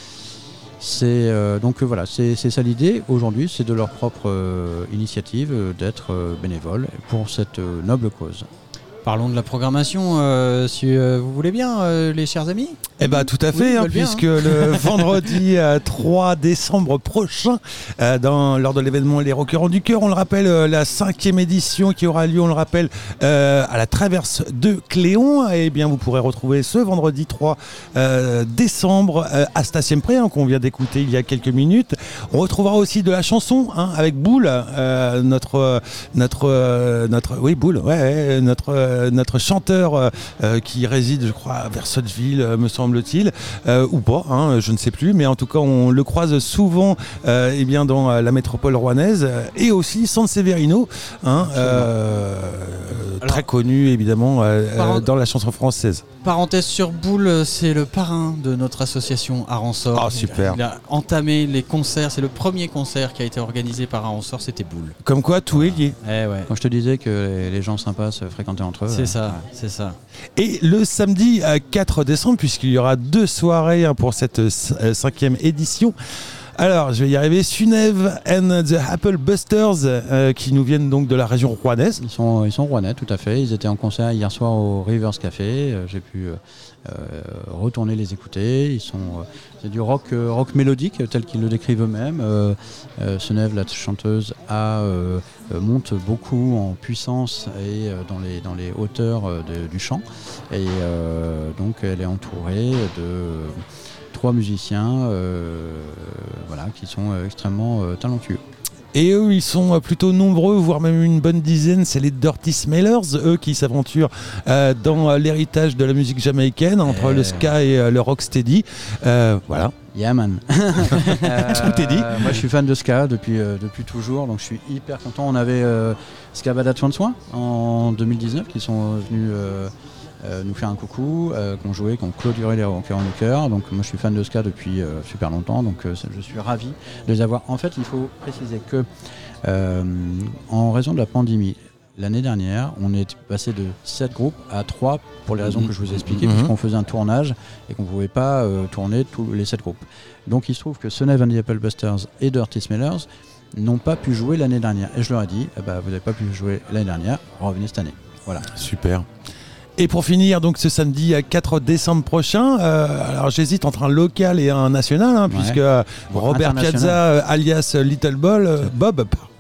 [SPEAKER 6] C'est euh, donc euh, voilà, c'est, c'est ça l'idée. Aujourd'hui, c'est de leur propre euh, initiative euh, d'être euh, bénévole pour cette euh, noble cause.
[SPEAKER 4] Parlons de la programmation, euh, si euh, vous voulez bien, euh, les chers amis.
[SPEAKER 5] Eh bien, tout à fait, oui, hein, puisque bien, hein. le vendredi euh, trois décembre prochain, euh, dans, lors de l'événement Les Rockers ont du Cœur, on le rappelle, euh, la cinquième édition qui aura lieu, on le rappelle, euh, à la Traverse de Cléon. Eh bien, vous pourrez retrouver ce vendredi trois euh, décembre euh, à Station Pré, hein, qu'on vient d'écouter il y a quelques minutes. On retrouvera aussi de la chanson hein, avec Boule, euh, notre, notre, euh, notre, oui, Boule, ouais, notre. Euh, notre chanteur euh, euh, qui réside, je crois, vers Sotteville, euh, me semble-t-il, euh, ou pas, hein, je ne sais plus, mais en tout cas, on le croise souvent euh, eh bien, dans euh, la métropole rouennaise, euh, et aussi San Severino, hein, euh, Alors, très connu, évidemment, euh, parent... dans la chanson française.
[SPEAKER 4] Parenthèse sur Boule, c'est le parrain de notre association Aransor.
[SPEAKER 5] Ah, super.
[SPEAKER 4] Il a entamé les concerts, c'est le premier concert qui a été organisé par Aransor, c'était Boule.
[SPEAKER 5] Comme quoi, tout est lié.
[SPEAKER 4] Eh ouais.
[SPEAKER 6] Quand je te disais que les gens sympas se fréquentaient entre eux.
[SPEAKER 4] C'est
[SPEAKER 6] euh,
[SPEAKER 4] ça,
[SPEAKER 6] ouais.
[SPEAKER 4] c'est ça.
[SPEAKER 5] Et le samedi quatre décembre, puisqu'il y aura deux soirées hein, pour cette cinquième édition. Alors, je vais y arriver. Sunev and the Apple Busters, euh, qui nous viennent donc de la région rouennaise.
[SPEAKER 6] Ils sont, ils sont rouennais, tout à fait. Ils étaient en concert hier soir au Rivers Café. Euh, j'ai pu euh, retourner les écouter. Ils sont, euh, c'est du rock, euh, rock mélodique, tel qu'ils le décrivent eux-mêmes. Euh, euh, Sunev, la chanteuse, a, euh, monte beaucoup en puissance et euh, dans, les, dans les hauteurs euh, de, du chant. Et euh, donc, elle est entourée de trois musiciens euh, voilà, qui sont euh, extrêmement euh, talentueux.
[SPEAKER 5] Et eux, ils sont plutôt nombreux, voire même une bonne dizaine. C'est les Dirty Smellers, eux qui s'aventurent euh, dans l'héritage de la musique jamaïcaine, entre euh... le ska et euh, le rocksteady. Euh, voilà.
[SPEAKER 6] Yeah man.
[SPEAKER 5] Tout est dit.
[SPEAKER 6] Euh, moi je suis fan de ska depuis, euh, depuis toujours, donc je suis hyper content. On avait euh, Ska Bada Soin de Soin en deux mille dix-neuf qui sont venus euh, euh, nous faire un coucou, euh, qui ont joué, qui ont clôturé les Rockers ont du Cœur. Donc moi je suis fan de ska depuis euh, super longtemps, donc euh, je suis ravi de les avoir. En fait il faut préciser que euh, en raison de la pandémie, l'année dernière, on est passé de sept groupes à trois pour les raisons mmh. que je vous ai expliquées, mmh. puisqu'on faisait un tournage et qu'on ne pouvait pas euh, tourner tous les sept groupes. Donc il se trouve que Sunev and the Apple Busters et Dirty Smellers n'ont pas pu jouer l'année dernière. Et je leur ai dit, eh ben, vous n'avez pas pu jouer l'année dernière, revenez cette année. Voilà.
[SPEAKER 5] Super. Et pour finir, donc ce samedi quatre décembre prochain, euh, alors j'hésite entre un local et un national, hein, ouais. puisque euh, Robert Piazza, euh, alias Little Ball, euh, Bob,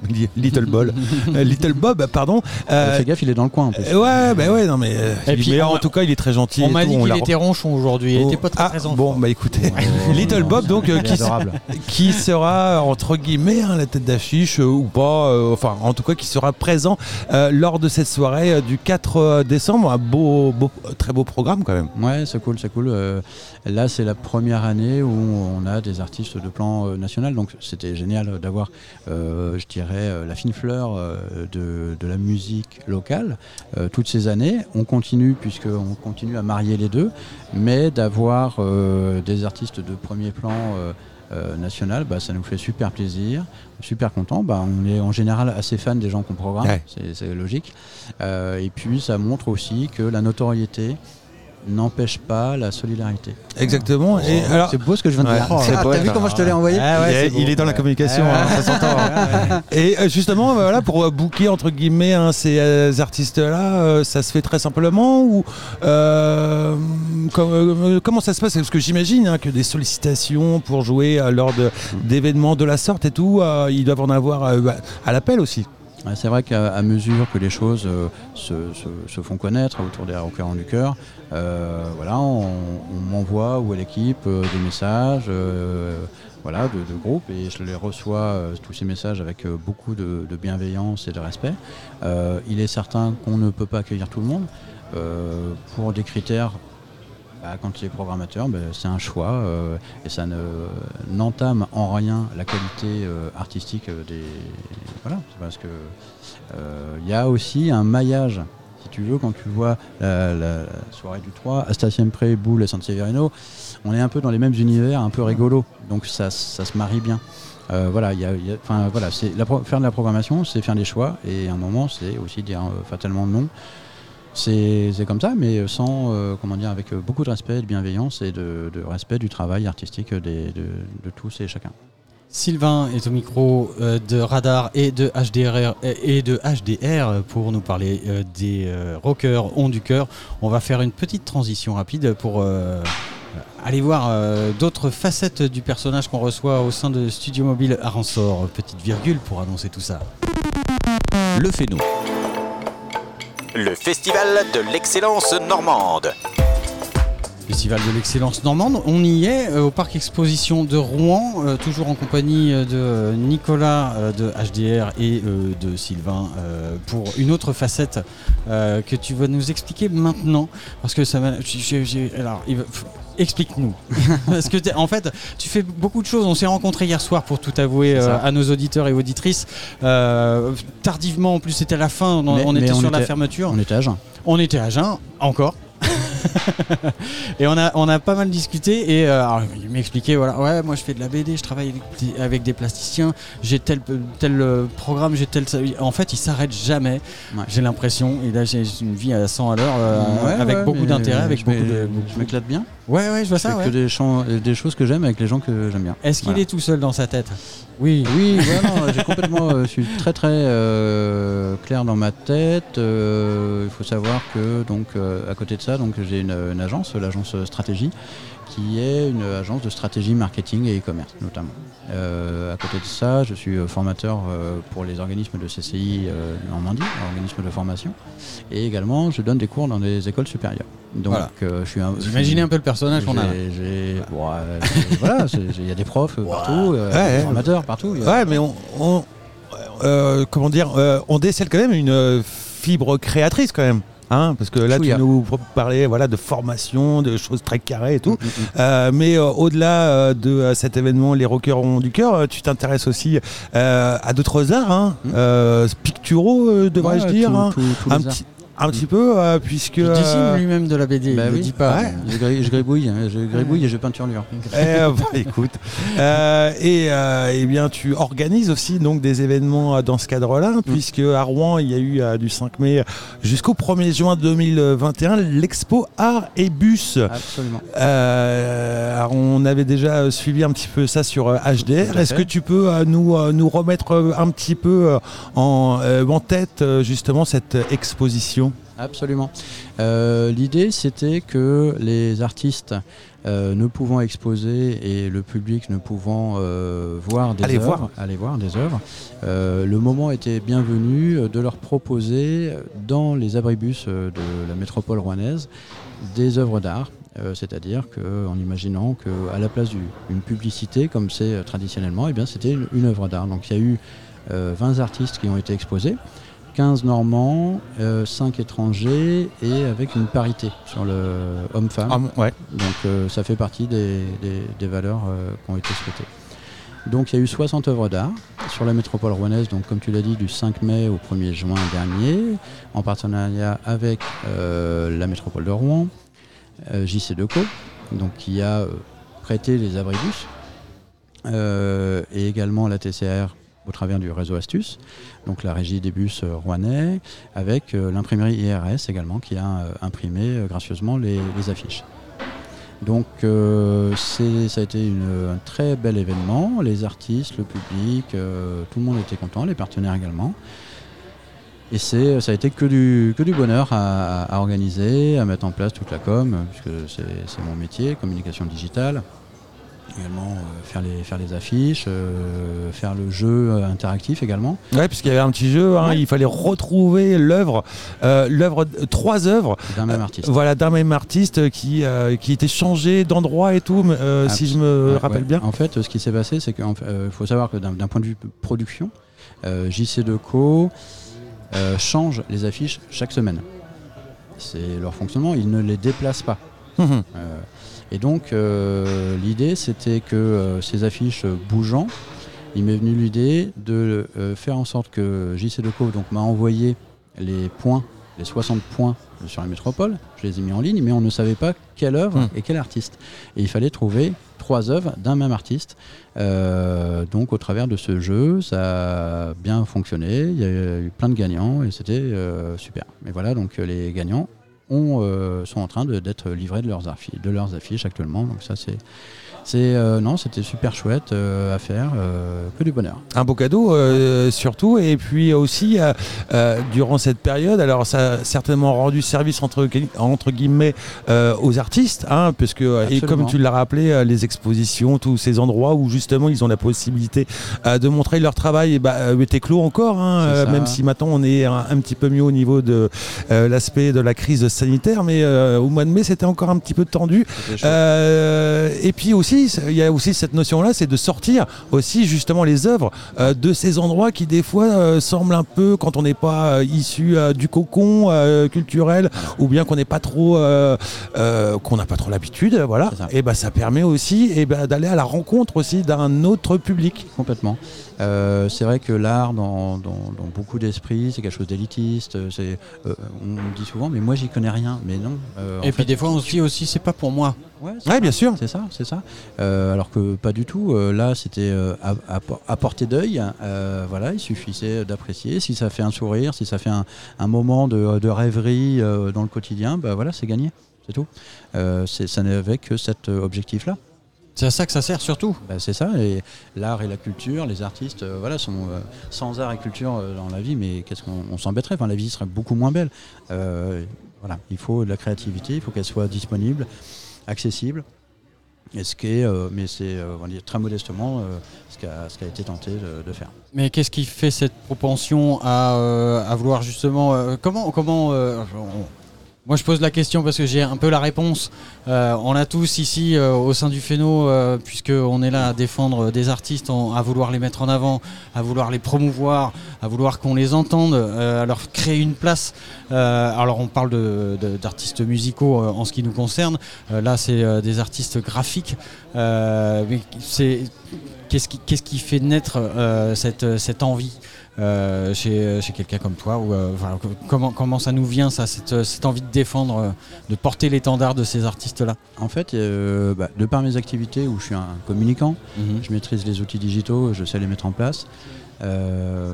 [SPEAKER 5] Little Bob, euh, Little Bob, pardon.
[SPEAKER 6] Euh, Fais gaffe, il est dans le coin en plus.
[SPEAKER 5] Ouais, bah ouais, non mais.
[SPEAKER 4] Et
[SPEAKER 5] il,
[SPEAKER 4] puis,
[SPEAKER 5] mais
[SPEAKER 4] on
[SPEAKER 5] en
[SPEAKER 4] a,
[SPEAKER 5] tout cas, il est très gentil.
[SPEAKER 4] On m'a dit
[SPEAKER 5] tout,
[SPEAKER 4] qu'il
[SPEAKER 5] on
[SPEAKER 4] était ronchon aujourd'hui. Il
[SPEAKER 5] oh,
[SPEAKER 4] était pas très
[SPEAKER 5] ah,
[SPEAKER 4] présent.
[SPEAKER 5] Bon, bah écoutez,
[SPEAKER 6] Oh,
[SPEAKER 5] Little Bob, donc euh, qui, qui sera entre guillemets hein, la tête d'affiche euh, ou pas, euh, enfin en tout cas qui sera présent euh, lors de cette soirée euh, du quatre décembre. Un beau, beau, très beau programme quand même.
[SPEAKER 6] Ouais, c'est cool, c'est cool. Euh, là, c'est la première année où on a des artistes de plan euh, national, donc c'était génial d'avoir, euh, je dirais, euh, la fine fleur euh, de, de la musique locale euh, toutes ces années. On continue puisqu'on continue à marier les deux, mais d'avoir euh, des artistes de premier plan euh, euh, national, bah, ça nous fait super plaisir, super content. Bah, on est en général assez fan des gens qu'on programme, ouais. c'est, c'est logique. Euh, et puis ça montre aussi que la notoriété n'empêche pas la solidarité.
[SPEAKER 5] Exactement.
[SPEAKER 6] Oh,
[SPEAKER 5] et alors,
[SPEAKER 6] c'est beau ce que je viens de
[SPEAKER 5] ouais,
[SPEAKER 6] dire. Oh, t'as vu comment je te l'ai envoyé
[SPEAKER 5] ah ouais, il, est, il est dans la communication, ah ouais. hein, ça s'entend. Hein. Et justement, voilà, pour booker entre guillemets hein, ces euh, artistes-là, euh, ça se fait très simplement ou euh, com- euh, comment ça se passe? Parce que j'imagine hein, que des sollicitations pour jouer euh, lors de, d'événements de la sorte et tout, euh, ils doivent en avoir euh, à l'appel aussi.
[SPEAKER 6] C'est vrai qu'à mesure que les choses euh, se, se, se font connaître autour des Rockers du Cœur, euh, voilà, on, on m'envoie ou à l'équipe euh, des messages euh, voilà, de, de groupe et je les reçois euh, tous ces messages avec euh, beaucoup de, de bienveillance et de respect. Euh, il est certain qu'on ne peut pas accueillir tout le monde euh, pour des critères. Bah, quand tu es programmateur, bah, c'est un choix euh, et ça ne, n'entame en rien la qualité euh, artistique des. Voilà, c'est parce que il euh, y a aussi un maillage. Si tu veux, quand tu vois la, la, la soirée du trois, Asta Siempre, Boule et San Severino, on est un peu dans les mêmes univers, un peu rigolo. Donc ça, ça se marie bien. Euh, voilà, y a, y a, voilà, c'est la pro- faire de la programmation, c'est faire des choix et à un moment, c'est aussi dire euh, fatalement non. C'est, c'est comme ça, mais sans, euh, comment dire, avec beaucoup de respect, de bienveillance et de, de respect du travail artistique des, de, de tous et chacun.
[SPEAKER 4] Sylvain est au micro euh, de Radar et de H D R et de H D R pour nous parler euh, des euh, rockers ont du cœur. On va faire une petite transition rapide pour euh, aller voir euh, d'autres facettes du personnage qu'on reçoit au sein de Studio Mobile à Ransort. Petite virgule pour annoncer tout ça.
[SPEAKER 1] Le Féno.
[SPEAKER 7] Le Festival de l'excellence normande.
[SPEAKER 4] Festival de l'excellence normande, on y est euh, au parc exposition de Rouen, euh, toujours en compagnie de euh, Nicolas euh, de H D R et euh, de Sylvain euh, pour une autre facette euh, que tu vas nous expliquer maintenant, parce que ça va. J'ai, j'ai, alors, il va, pff, explique-nous, parce que en fait, tu fais beaucoup de choses. On s'est rencontrés hier soir pour tout avouer euh, à nos auditeurs et auditrices. Euh, tardivement, en plus, c'était à la fin. On,
[SPEAKER 6] mais,
[SPEAKER 4] on était
[SPEAKER 6] mais on
[SPEAKER 4] sur
[SPEAKER 6] était,
[SPEAKER 4] la fermeture.
[SPEAKER 6] On était à Jeun.
[SPEAKER 4] On était à Jeun, encore. Et on a, on a pas mal discuté et euh, alors, il m'expliquait voilà, ouais, moi je fais de la B D, je travaille avec, avec des plasticiens, j'ai tel, tel euh, programme, j'ai tel. En fait, il s'arrête jamais, ouais. J'ai l'impression. Et là, j'ai une vie à cent à l'heure euh, ouais, avec ouais, beaucoup d'intérêt, avec beaucoup de.
[SPEAKER 6] Je m'éclate bien.
[SPEAKER 4] Ouais, ouais, je vois
[SPEAKER 6] je
[SPEAKER 4] ça.
[SPEAKER 6] fais
[SPEAKER 4] ouais.
[SPEAKER 6] que des, chants, des choses que j'aime avec les gens que j'aime bien.
[SPEAKER 4] Est-ce qu'il
[SPEAKER 6] voilà.
[SPEAKER 4] est tout seul dans sa tête? Oui.
[SPEAKER 6] Oui, ouais, non, j'ai complètement. Euh, je suis très très euh, clair dans ma tête. Il euh, faut savoir que donc euh, à côté de ça, donc j'ai une, une agence, l'agence Stratégie, qui est une agence de stratégie marketing et e-commerce notamment. Euh, à côté de ça, je suis formateur euh, pour les organismes de C C I euh, Normandie, organismes de formation, et également je donne des cours dans des écoles supérieures. Donc,
[SPEAKER 4] voilà.
[SPEAKER 6] euh, je suis un,
[SPEAKER 4] Vous imaginez un peu le personnage qu'on a.
[SPEAKER 6] J'ai, voilà, ouais, voilà, il y a des profs wow. partout, euh,
[SPEAKER 5] ouais,
[SPEAKER 6] des formateurs partout.
[SPEAKER 5] A... Ouais, mais on, on euh, comment dire, euh, on décèle quand même une fibre créatrice quand même. Hein, parce que là, Chouïa. Tu nous parlais voilà, de formation, de choses très carrées et tout. Mmh, mmh. Euh, mais euh, au-delà euh, de euh, cet événement, les rockers ont du cœur, euh, tu t'intéresses aussi euh, à d'autres arts, hein, mmh. euh, picturaux, euh, devrais-je ouais, dire. Tout, hein, tout, tout un petit. Un petit peu, euh, puisque...
[SPEAKER 4] Il dessine euh... lui-même de la B D,
[SPEAKER 6] bah
[SPEAKER 4] il ne
[SPEAKER 6] oui.
[SPEAKER 4] le dit pas. Ouais.
[SPEAKER 6] Je, gribouille, je gribouille, je gribouille et je peinturlure.
[SPEAKER 5] Eh, bah, écoute. euh, et euh, eh bien, tu organises aussi donc, des événements dans ce cadre-là, mm. puisque à Rouen, il y a eu euh, du cinq mai jusqu'au premier juin deux mille vingt et un, l'expo Art et Bus.
[SPEAKER 6] Absolument.
[SPEAKER 5] Euh, alors, on avait déjà suivi un petit peu ça sur euh, H D R. Est-ce que tu peux euh, nous, euh, nous remettre un petit peu euh, en, euh, en tête, euh, justement, cette exposition ?
[SPEAKER 4] raison.
[SPEAKER 6] Absolument. Euh, l'idée, c'était que les artistes euh, ne pouvant exposer et le public ne pouvant euh, voir des
[SPEAKER 5] aller
[SPEAKER 6] œuvres,
[SPEAKER 5] voir.
[SPEAKER 6] aller voir des œuvres, euh, le moment était bienvenu de leur proposer dans les abribus de la métropole rouennaise des œuvres d'art. Euh, c'est-à-dire qu'en imaginant qu'à la place d'une publicité, comme c'est euh, traditionnellement, eh bien, c'était une, une œuvre d'art. Donc il y a eu euh, vingt artistes qui ont été exposés, quinze Normands, euh, cinq étrangers et avec une parité sur le homme-femme.
[SPEAKER 5] Ah, ouais.
[SPEAKER 6] Donc euh, ça fait partie des, des, des valeurs euh, qui ont été souhaitées. Donc il y a eu soixante œuvres d'art sur la métropole rouennaise, donc comme tu l'as dit, du cinq mai au premier juin dernier, en partenariat avec euh, la métropole de Rouen, euh, J C Deco, donc qui a euh, prêté les abribus, euh, et également la T C R au travers du réseau Astuce, donc la régie des bus euh, rouennais, avec euh, l'imprimerie I R S également qui a euh, imprimé euh, gracieusement les, les affiches. Donc euh, c'est, ça a été une, un très bel événement, les artistes, le public, euh, tout le monde était content, les partenaires également. Et c'est, ça a été que du, que du bonheur à, à organiser, à mettre en place toute la com, puisque c'est, c'est mon métier, communication digitale. Également euh, faire, les, faire les affiches, euh, faire le jeu euh, interactif également.
[SPEAKER 5] Ouais, puisqu'il y avait un petit jeu, hein,
[SPEAKER 6] Ouais.
[SPEAKER 5] il fallait retrouver l'œuvre, euh, l'œuvre, trois œuvres
[SPEAKER 6] D'un même artiste.
[SPEAKER 5] Euh, voilà, d'un même artiste qui, euh, qui était changé d'endroit et tout, euh, si je me
[SPEAKER 6] Ouais,
[SPEAKER 5] rappelle
[SPEAKER 6] ouais.
[SPEAKER 5] bien.
[SPEAKER 6] En fait, ce qui s'est passé, c'est qu'il euh, faut savoir que d'un, d'un point de vue production, euh, J C Deco euh, change les affiches chaque semaine. C'est leur fonctionnement, ils ne les déplacent pas.
[SPEAKER 5] Mhm.
[SPEAKER 6] Euh, et donc, euh, l'idée, c'était que euh, ces affiches euh, bougeant, il m'est venu l'idée de euh, faire en sorte que J C Deco donc, m'a envoyé les points, les soixante points sur la métropole. Je les ai mis en ligne, mais on ne savait pas quelle œuvre
[SPEAKER 5] Mmh.
[SPEAKER 6] et quel artiste. Et il fallait trouver trois œuvres d'un même artiste. Euh, donc, au travers de ce jeu, ça a bien fonctionné. Il y a eu plein de gagnants et c'était euh, super. Mais voilà, donc les gagnants ont, euh, sont en train de, d'être livrés de leurs, affiches, de leurs affiches actuellement. Donc ça, c'est, c'est euh, non, c'était super chouette euh, à faire, euh, que du bonheur.
[SPEAKER 5] Un beau cadeau euh, surtout, et puis aussi euh, euh, durant cette période, alors ça a certainement rendu service entre, entre guillemets euh, aux artistes, hein, parce que euh, et
[SPEAKER 6] Absolument.
[SPEAKER 5] comme tu l'as rappelé, euh, les expositions, tous ces endroits où justement ils ont la possibilité euh, de montrer leur travail, et bah, euh, était clos encore, hein,
[SPEAKER 6] C'est
[SPEAKER 5] euh,
[SPEAKER 6] ça.
[SPEAKER 5] même si maintenant on est un, un petit peu mieux au niveau de euh, l'aspect de la crise sanitaire, mais euh, au mois de mai c'était encore un petit peu tendu. Euh, et puis aussi, il y a aussi cette notion-là, c'est de sortir aussi justement les œuvres euh, de ces endroits qui des fois euh, semblent un peu, quand on n'est pas euh, issu euh, du cocon euh, culturel, ou bien qu'on n'est pas trop, euh, euh, qu'on n'a pas trop l'habitude, voilà.
[SPEAKER 6] C'est ça.
[SPEAKER 5] Et ben ça permet aussi, et ben d'aller à la rencontre aussi d'un autre public.
[SPEAKER 6] Complètement. Euh, c'est vrai que l'art, dans, dans, dans beaucoup d'esprits, c'est quelque chose d'élitiste. C'est, euh, on me dit souvent, mais moi j'y connais rien. Mais non. Euh, en
[SPEAKER 4] Et puis
[SPEAKER 6] fait,
[SPEAKER 4] des fois on se dit aussi c'est pas pour moi.
[SPEAKER 6] ouais, c'est
[SPEAKER 5] Ouais,
[SPEAKER 6] ça.
[SPEAKER 5] bien sûr.
[SPEAKER 6] C'est ça, c'est ça. Euh, alors que pas du tout. Euh, là, c'était euh, à, à, à portée d'œil. Euh, voilà, il suffisait d'apprécier. Si ça fait un sourire, si ça fait un, un moment de, de rêverie euh, dans le quotidien, bah voilà, c'est gagné. C'est tout. Euh, c'est, ça n'avait que cet euh, objectif-là.
[SPEAKER 4] C'est à ça que ça sert surtout.
[SPEAKER 6] Bah, c'est ça, et l'art et la culture, les artistes, euh, voilà, sont euh, sans art et culture euh, dans la vie, mais qu'est-ce qu'on on s'embêterait, enfin, la vie serait beaucoup moins belle. Euh, voilà, il faut de la créativité, il faut qu'elle soit disponible, accessible, et ce qui est, euh, mais c'est euh, on va dire très modestement euh, ce, qui a, ce qui a été tenté de, de faire.
[SPEAKER 4] Mais qu'est-ce qui fait cette propension à, euh, à vouloir justement euh, comment comment euh, on- moi je pose la question parce que j'ai un peu la réponse. Euh, on a tous ici euh, au sein du Féno, euh, puisqu'on est là à défendre des artistes, en- à vouloir les mettre en avant, à vouloir les promouvoir, à vouloir qu'on les entende, euh, à leur créer une place. Euh, alors on parle de, de- d'artistes musicaux euh, en ce qui nous concerne. Euh, là c'est euh, des artistes graphiques. Euh, mais c'est qu'est-ce qui, qu'est-ce qui fait naître euh, cette, cette envie euh, chez, chez quelqu'un comme toi ou, euh, voilà, comment, comment ça nous vient ça, cette, cette envie de défendre, euh, de porter l'étendard de ces artistes-là?
[SPEAKER 6] En fait, euh, bah, de par mes activités où je suis un communicant, je maîtrise les outils digitaux, je sais les mettre en place, euh,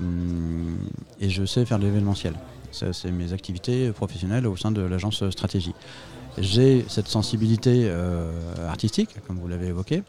[SPEAKER 6] et je sais faire de l'événementiel. Ça, c'est mes activités professionnelles au sein de l'agence Stratégie. J'ai cette sensibilité euh, artistique, comme vous l'avez évoqué,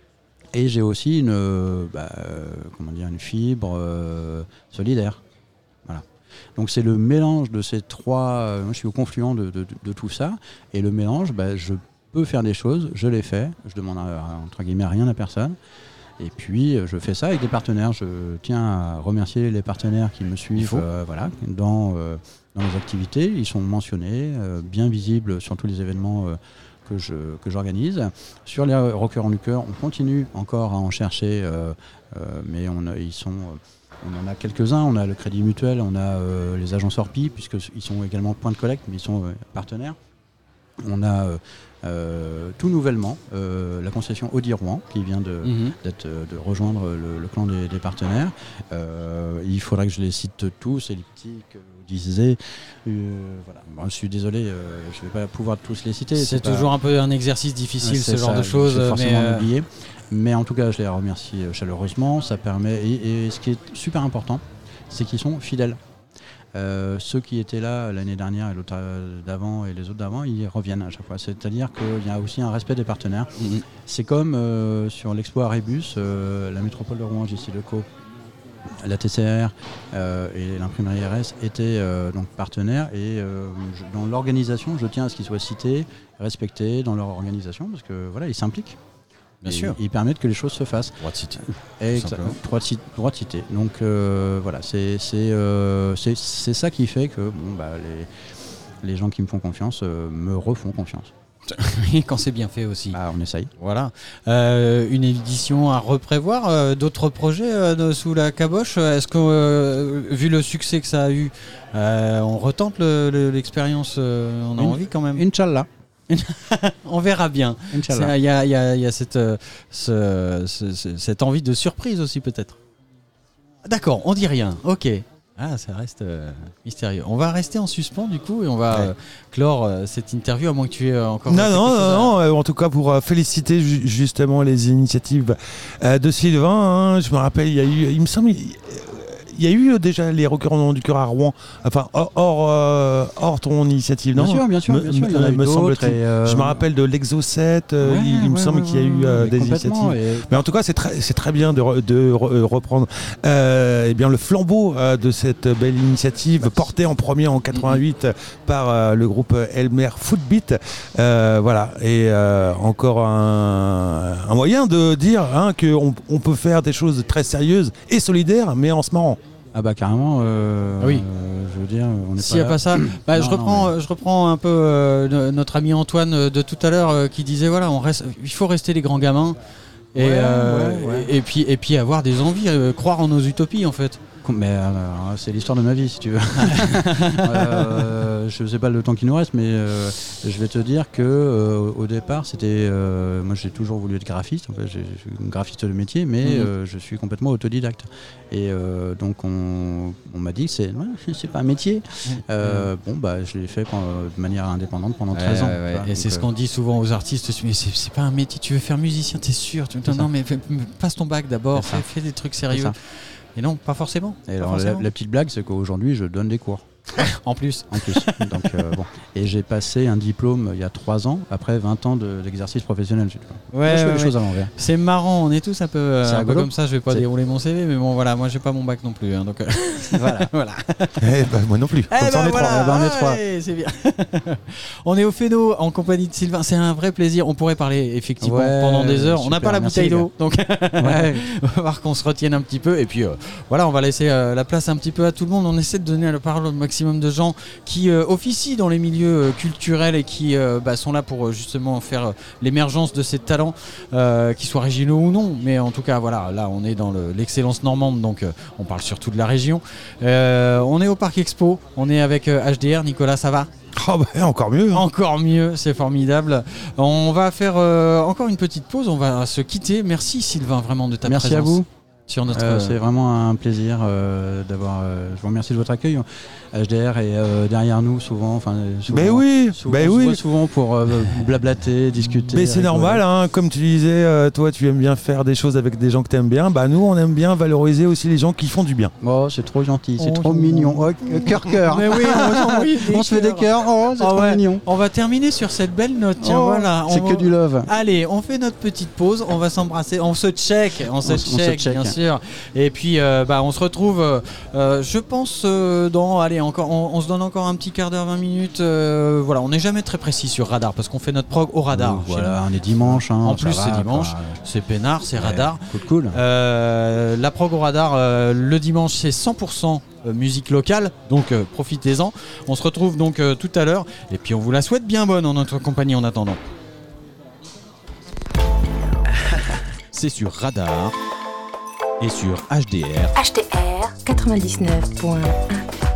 [SPEAKER 6] et j'ai aussi une, euh, bah, euh, comment dire, une fibre euh, solidaire. Voilà. Donc c'est le mélange de ces trois. Euh, moi, je suis au confluent de, de, de, de tout ça, et le mélange, bah, je peux faire des choses, je les fais, je demande à, entre guillemets rien à personne. Et puis je fais ça avec des partenaires. Je tiens à remercier les partenaires qui me suivent euh, voilà, dans, euh, dans les activités. Ils sont mentionnés, euh, bien visibles sur tous les événements euh, que, je, que j'organise. Sur les rockers en du cœur, on continue encore à en chercher, euh, euh, mais on a, ils sont, on en a quelques-uns. On a le Crédit Mutuel, on a euh, les agences Orpi, puisqu'ils sont également point de collecte, mais ils sont euh, partenaires. On a euh, euh, tout nouvellement euh, la concession Audi Rouen qui vient de, mm-hmm. d'être, de rejoindre le, le clan des, des partenaires. Euh, il faudrait que je les cite tous, Elliptique, Odyssée. Euh, voilà. Bon, je suis désolé, euh, je ne vais pas pouvoir tous les citer.
[SPEAKER 4] C'est, c'est toujours pas... un peu un exercice difficile, ouais, ce genre ça, de choses.
[SPEAKER 6] Je vais forcément
[SPEAKER 4] mais
[SPEAKER 6] oublier. Mais en tout cas, je les remercie chaleureusement. Ça permet, et, et ce qui est super important, c'est qu'ils sont fidèles. Euh, ceux qui étaient là l'année dernière et l'autre d'avant et les autres d'avant, ils reviennent à chaque fois. C'est-à-dire qu'il y a aussi un respect des partenaires. Mmh. C'est comme euh, sur l'expo Arébus, euh, la métropole de Rouen, J C Deco, la T C R euh, et l'imprimerie R S étaient euh, donc partenaires. Et euh, je, dans l'organisation, je tiens à ce qu'ils soient cités, respectés dans leur organisation, parce que voilà, ils s'impliquent. Bien sûr. Ils permettent que les choses se fassent.
[SPEAKER 4] Droit de cité.
[SPEAKER 6] Exactement. Droit de cité. Droit de cité. Donc euh, voilà, c'est, c'est, euh, c'est, c'est ça qui fait que bon, bah, les, les gens qui me font confiance euh, me refont confiance.
[SPEAKER 4] Et quand c'est bien fait aussi.
[SPEAKER 6] Bah, on essaye.
[SPEAKER 4] Voilà. Euh, une édition à reprévoir, euh, d'autres projets euh, de, sous la caboche. Est-ce que, euh, vu le succès que ça a eu, euh, on retente le, le, l'expérience euh, on a une, envie quand même.
[SPEAKER 6] Inch'Allah.
[SPEAKER 4] On verra bien. Il y a, y a, y a cette, euh, ce, ce, ce, cette envie de surprise aussi peut-être. D'accord, on dit rien. Ok. Ah, ça reste euh, mystérieux. On va rester en suspens du coup et on va ouais. euh, clore euh, cette interview à moins que tu aies encore.
[SPEAKER 5] Non, non, non, non euh, en tout cas pour euh, féliciter ju- justement les initiatives euh, de Sylvain. Hein, je me rappelle, il y a eu, il me semble. Il, Il y a eu déjà les rockers en du cœur à Rouen, enfin hors, hors, euh, hors ton initiative, non ?
[SPEAKER 6] Bien sûr, bien sûr,
[SPEAKER 5] me,
[SPEAKER 6] bien sûr.
[SPEAKER 5] Me,
[SPEAKER 6] il y en a eu
[SPEAKER 5] me
[SPEAKER 6] d'autres. Et euh...
[SPEAKER 5] Je me rappelle de l'Exo sept, euh, ouais, il, il ouais, me semble ouais, qu'il y a eu euh, des initiatives. Et... Mais en tout cas, c'est très, c'est très bien de, re, de re, reprendre euh, eh bien, le flambeau euh, de cette belle initiative, bah, portée en premier en quatre-vingt-huit mmh. par euh, le groupe Elmer Footbeat. Euh, voilà, et euh, encore un, un moyen de dire hein, qu'on on peut faire des choses très sérieuses et solidaires, mais en se marrant.
[SPEAKER 6] Ah bah carrément, euh,
[SPEAKER 4] oui.
[SPEAKER 6] euh, je veux dire, on est
[SPEAKER 4] S'il n'y a pas ça, bah, non, je, reprends, mais... je reprends un peu euh, notre ami Antoine de tout à l'heure euh, qui disait voilà, on reste, il faut rester les grands gamins et, ouais, euh, ouais, ouais. Et, et, puis, et puis avoir des envies, euh, croire en nos utopies en fait.
[SPEAKER 6] Mais euh, c'est l'histoire de ma vie si tu veux. euh, je sais pas le temps qui nous reste, mais euh, je vais te dire que euh, au départ c'était, euh, moi j'ai toujours voulu être graphiste. En fait, j'ai, je suis graphiste de métier, mais mmh. euh, je suis complètement autodidacte. Et euh, donc on, on m'a dit que c'est, ouais, c'est pas un métier. Mmh. Euh, bon bah je l'ai fait de manière indépendante pendant ouais, treize ans.
[SPEAKER 4] Ouais, ouais. Et donc, c'est ce qu'on dit souvent aux artistes. Mais c'est, c'est pas un métier. Tu veux faire musicien, t'es sûr ? Tu, non, non, mais fais, passe ton bac d'abord. Fais, fais des trucs sérieux. Et non, pas forcément.
[SPEAKER 6] Et alors,
[SPEAKER 4] pas forcément.
[SPEAKER 6] La, la petite blague, c'est qu'aujourd'hui, je donne des cours.
[SPEAKER 4] en plus.
[SPEAKER 6] En plus. Donc, euh, bon. Et j'ai passé un diplôme il y a trois ans, après vingt ans de, d'exercice professionnel.
[SPEAKER 4] Ouais,
[SPEAKER 6] moi, je fais
[SPEAKER 4] ouais,
[SPEAKER 6] les
[SPEAKER 4] ouais.
[SPEAKER 6] choses à l'envers.
[SPEAKER 4] C'est marrant, on est tous un peu, euh, un peu comme ça. Je vais pas c'est... dérouler mon C V, mais bon, voilà, moi, j'ai pas mon bac non plus. Hein, donc, euh...
[SPEAKER 6] voilà.
[SPEAKER 4] voilà.
[SPEAKER 5] Eh ben, moi non plus.
[SPEAKER 4] Eh ben,
[SPEAKER 6] ça, on est
[SPEAKER 4] voilà.
[SPEAKER 6] trois. Eh ben, on est trois.
[SPEAKER 4] Ouais, c'est bien. On est au Féno en compagnie de Sylvain. C'est un vrai plaisir. On pourrait parler effectivement ouais, pendant des heures. On n'a pas la bouteille d'eau, donc ouais. on va voir qu'on se retienne un petit peu. Et puis, euh, voilà, on va laisser euh, la place un petit peu à tout le monde. On essaie de donner la parole au maximum de gens qui euh, officient dans les milieux euh, culturels et qui euh, bah, sont là pour euh, justement faire euh, l'émergence de ces talents, euh, qu'ils soient régionaux ou non. Mais en tout cas, voilà, là on est dans le, l'excellence normande, donc euh, on parle surtout de la région. Euh, on est au Parc Expo, on est avec euh, H D R. Nicolas, ça va ?
[SPEAKER 5] Oh bah, encore mieux. Hein.
[SPEAKER 4] Encore mieux, c'est formidable. On va faire euh, encore une petite pause, on va se quitter. Merci Sylvain vraiment de ta
[SPEAKER 6] Merci
[SPEAKER 4] présence.
[SPEAKER 6] Merci à vous.
[SPEAKER 4] Sur notre...
[SPEAKER 6] Euh, c'est vraiment un plaisir euh, d'avoir. Euh, je vous remercie de votre accueil. H D R est euh, derrière nous souvent. Enfin, souvent,
[SPEAKER 5] ben oui,
[SPEAKER 6] souvent,
[SPEAKER 5] ben
[SPEAKER 6] souvent,
[SPEAKER 5] oui.
[SPEAKER 6] souvent pour euh, blablater, discuter.
[SPEAKER 5] Mais c'est normal, hein, comme tu disais, euh, toi tu aimes bien faire des choses avec des gens que tu aimes bien. Bah nous on aime bien valoriser aussi les gens qui font du bien.
[SPEAKER 6] Oh, c'est trop gentil, c'est oh, trop mignon. Oh, cœur cœur.
[SPEAKER 4] Mais oui, on,
[SPEAKER 6] on se fait des cœurs. Oh, c'est
[SPEAKER 4] oh,
[SPEAKER 6] trop
[SPEAKER 4] ouais.
[SPEAKER 6] mignon.
[SPEAKER 4] On va terminer sur cette belle note. Tiens,
[SPEAKER 6] oh,
[SPEAKER 4] voilà.
[SPEAKER 6] C'est
[SPEAKER 4] va...
[SPEAKER 6] que du love.
[SPEAKER 4] Allez, on fait notre petite pause. On va s'embrasser. On se check. On se
[SPEAKER 6] on,
[SPEAKER 4] check,
[SPEAKER 6] on se check
[SPEAKER 4] bien sûr. sûr. Et puis, euh, bah, on se retrouve, euh, je pense, euh, dans, allez, encore, on, on se donne encore un petit quart d'heure, vingt minutes. Euh, voilà, on n'est jamais très précis sur Radar parce qu'on fait notre prog au Radar.
[SPEAKER 6] Donc, voilà, on est dimanche. Hein,
[SPEAKER 4] en plus,
[SPEAKER 6] va,
[SPEAKER 4] c'est dimanche,
[SPEAKER 6] quoi.
[SPEAKER 4] c'est peinard, c'est ouais, Radar.
[SPEAKER 6] Cool, cool.
[SPEAKER 4] Euh, la prog au Radar, euh, le dimanche, c'est cent pour cent musique locale, donc euh, profitez-en. On se retrouve donc euh, tout à l'heure, et puis on vous la souhaite bien bonne en notre compagnie en attendant.
[SPEAKER 1] C'est sur Radar et sur H D R.
[SPEAKER 3] H D R quatre-vingt-dix-neuf point un.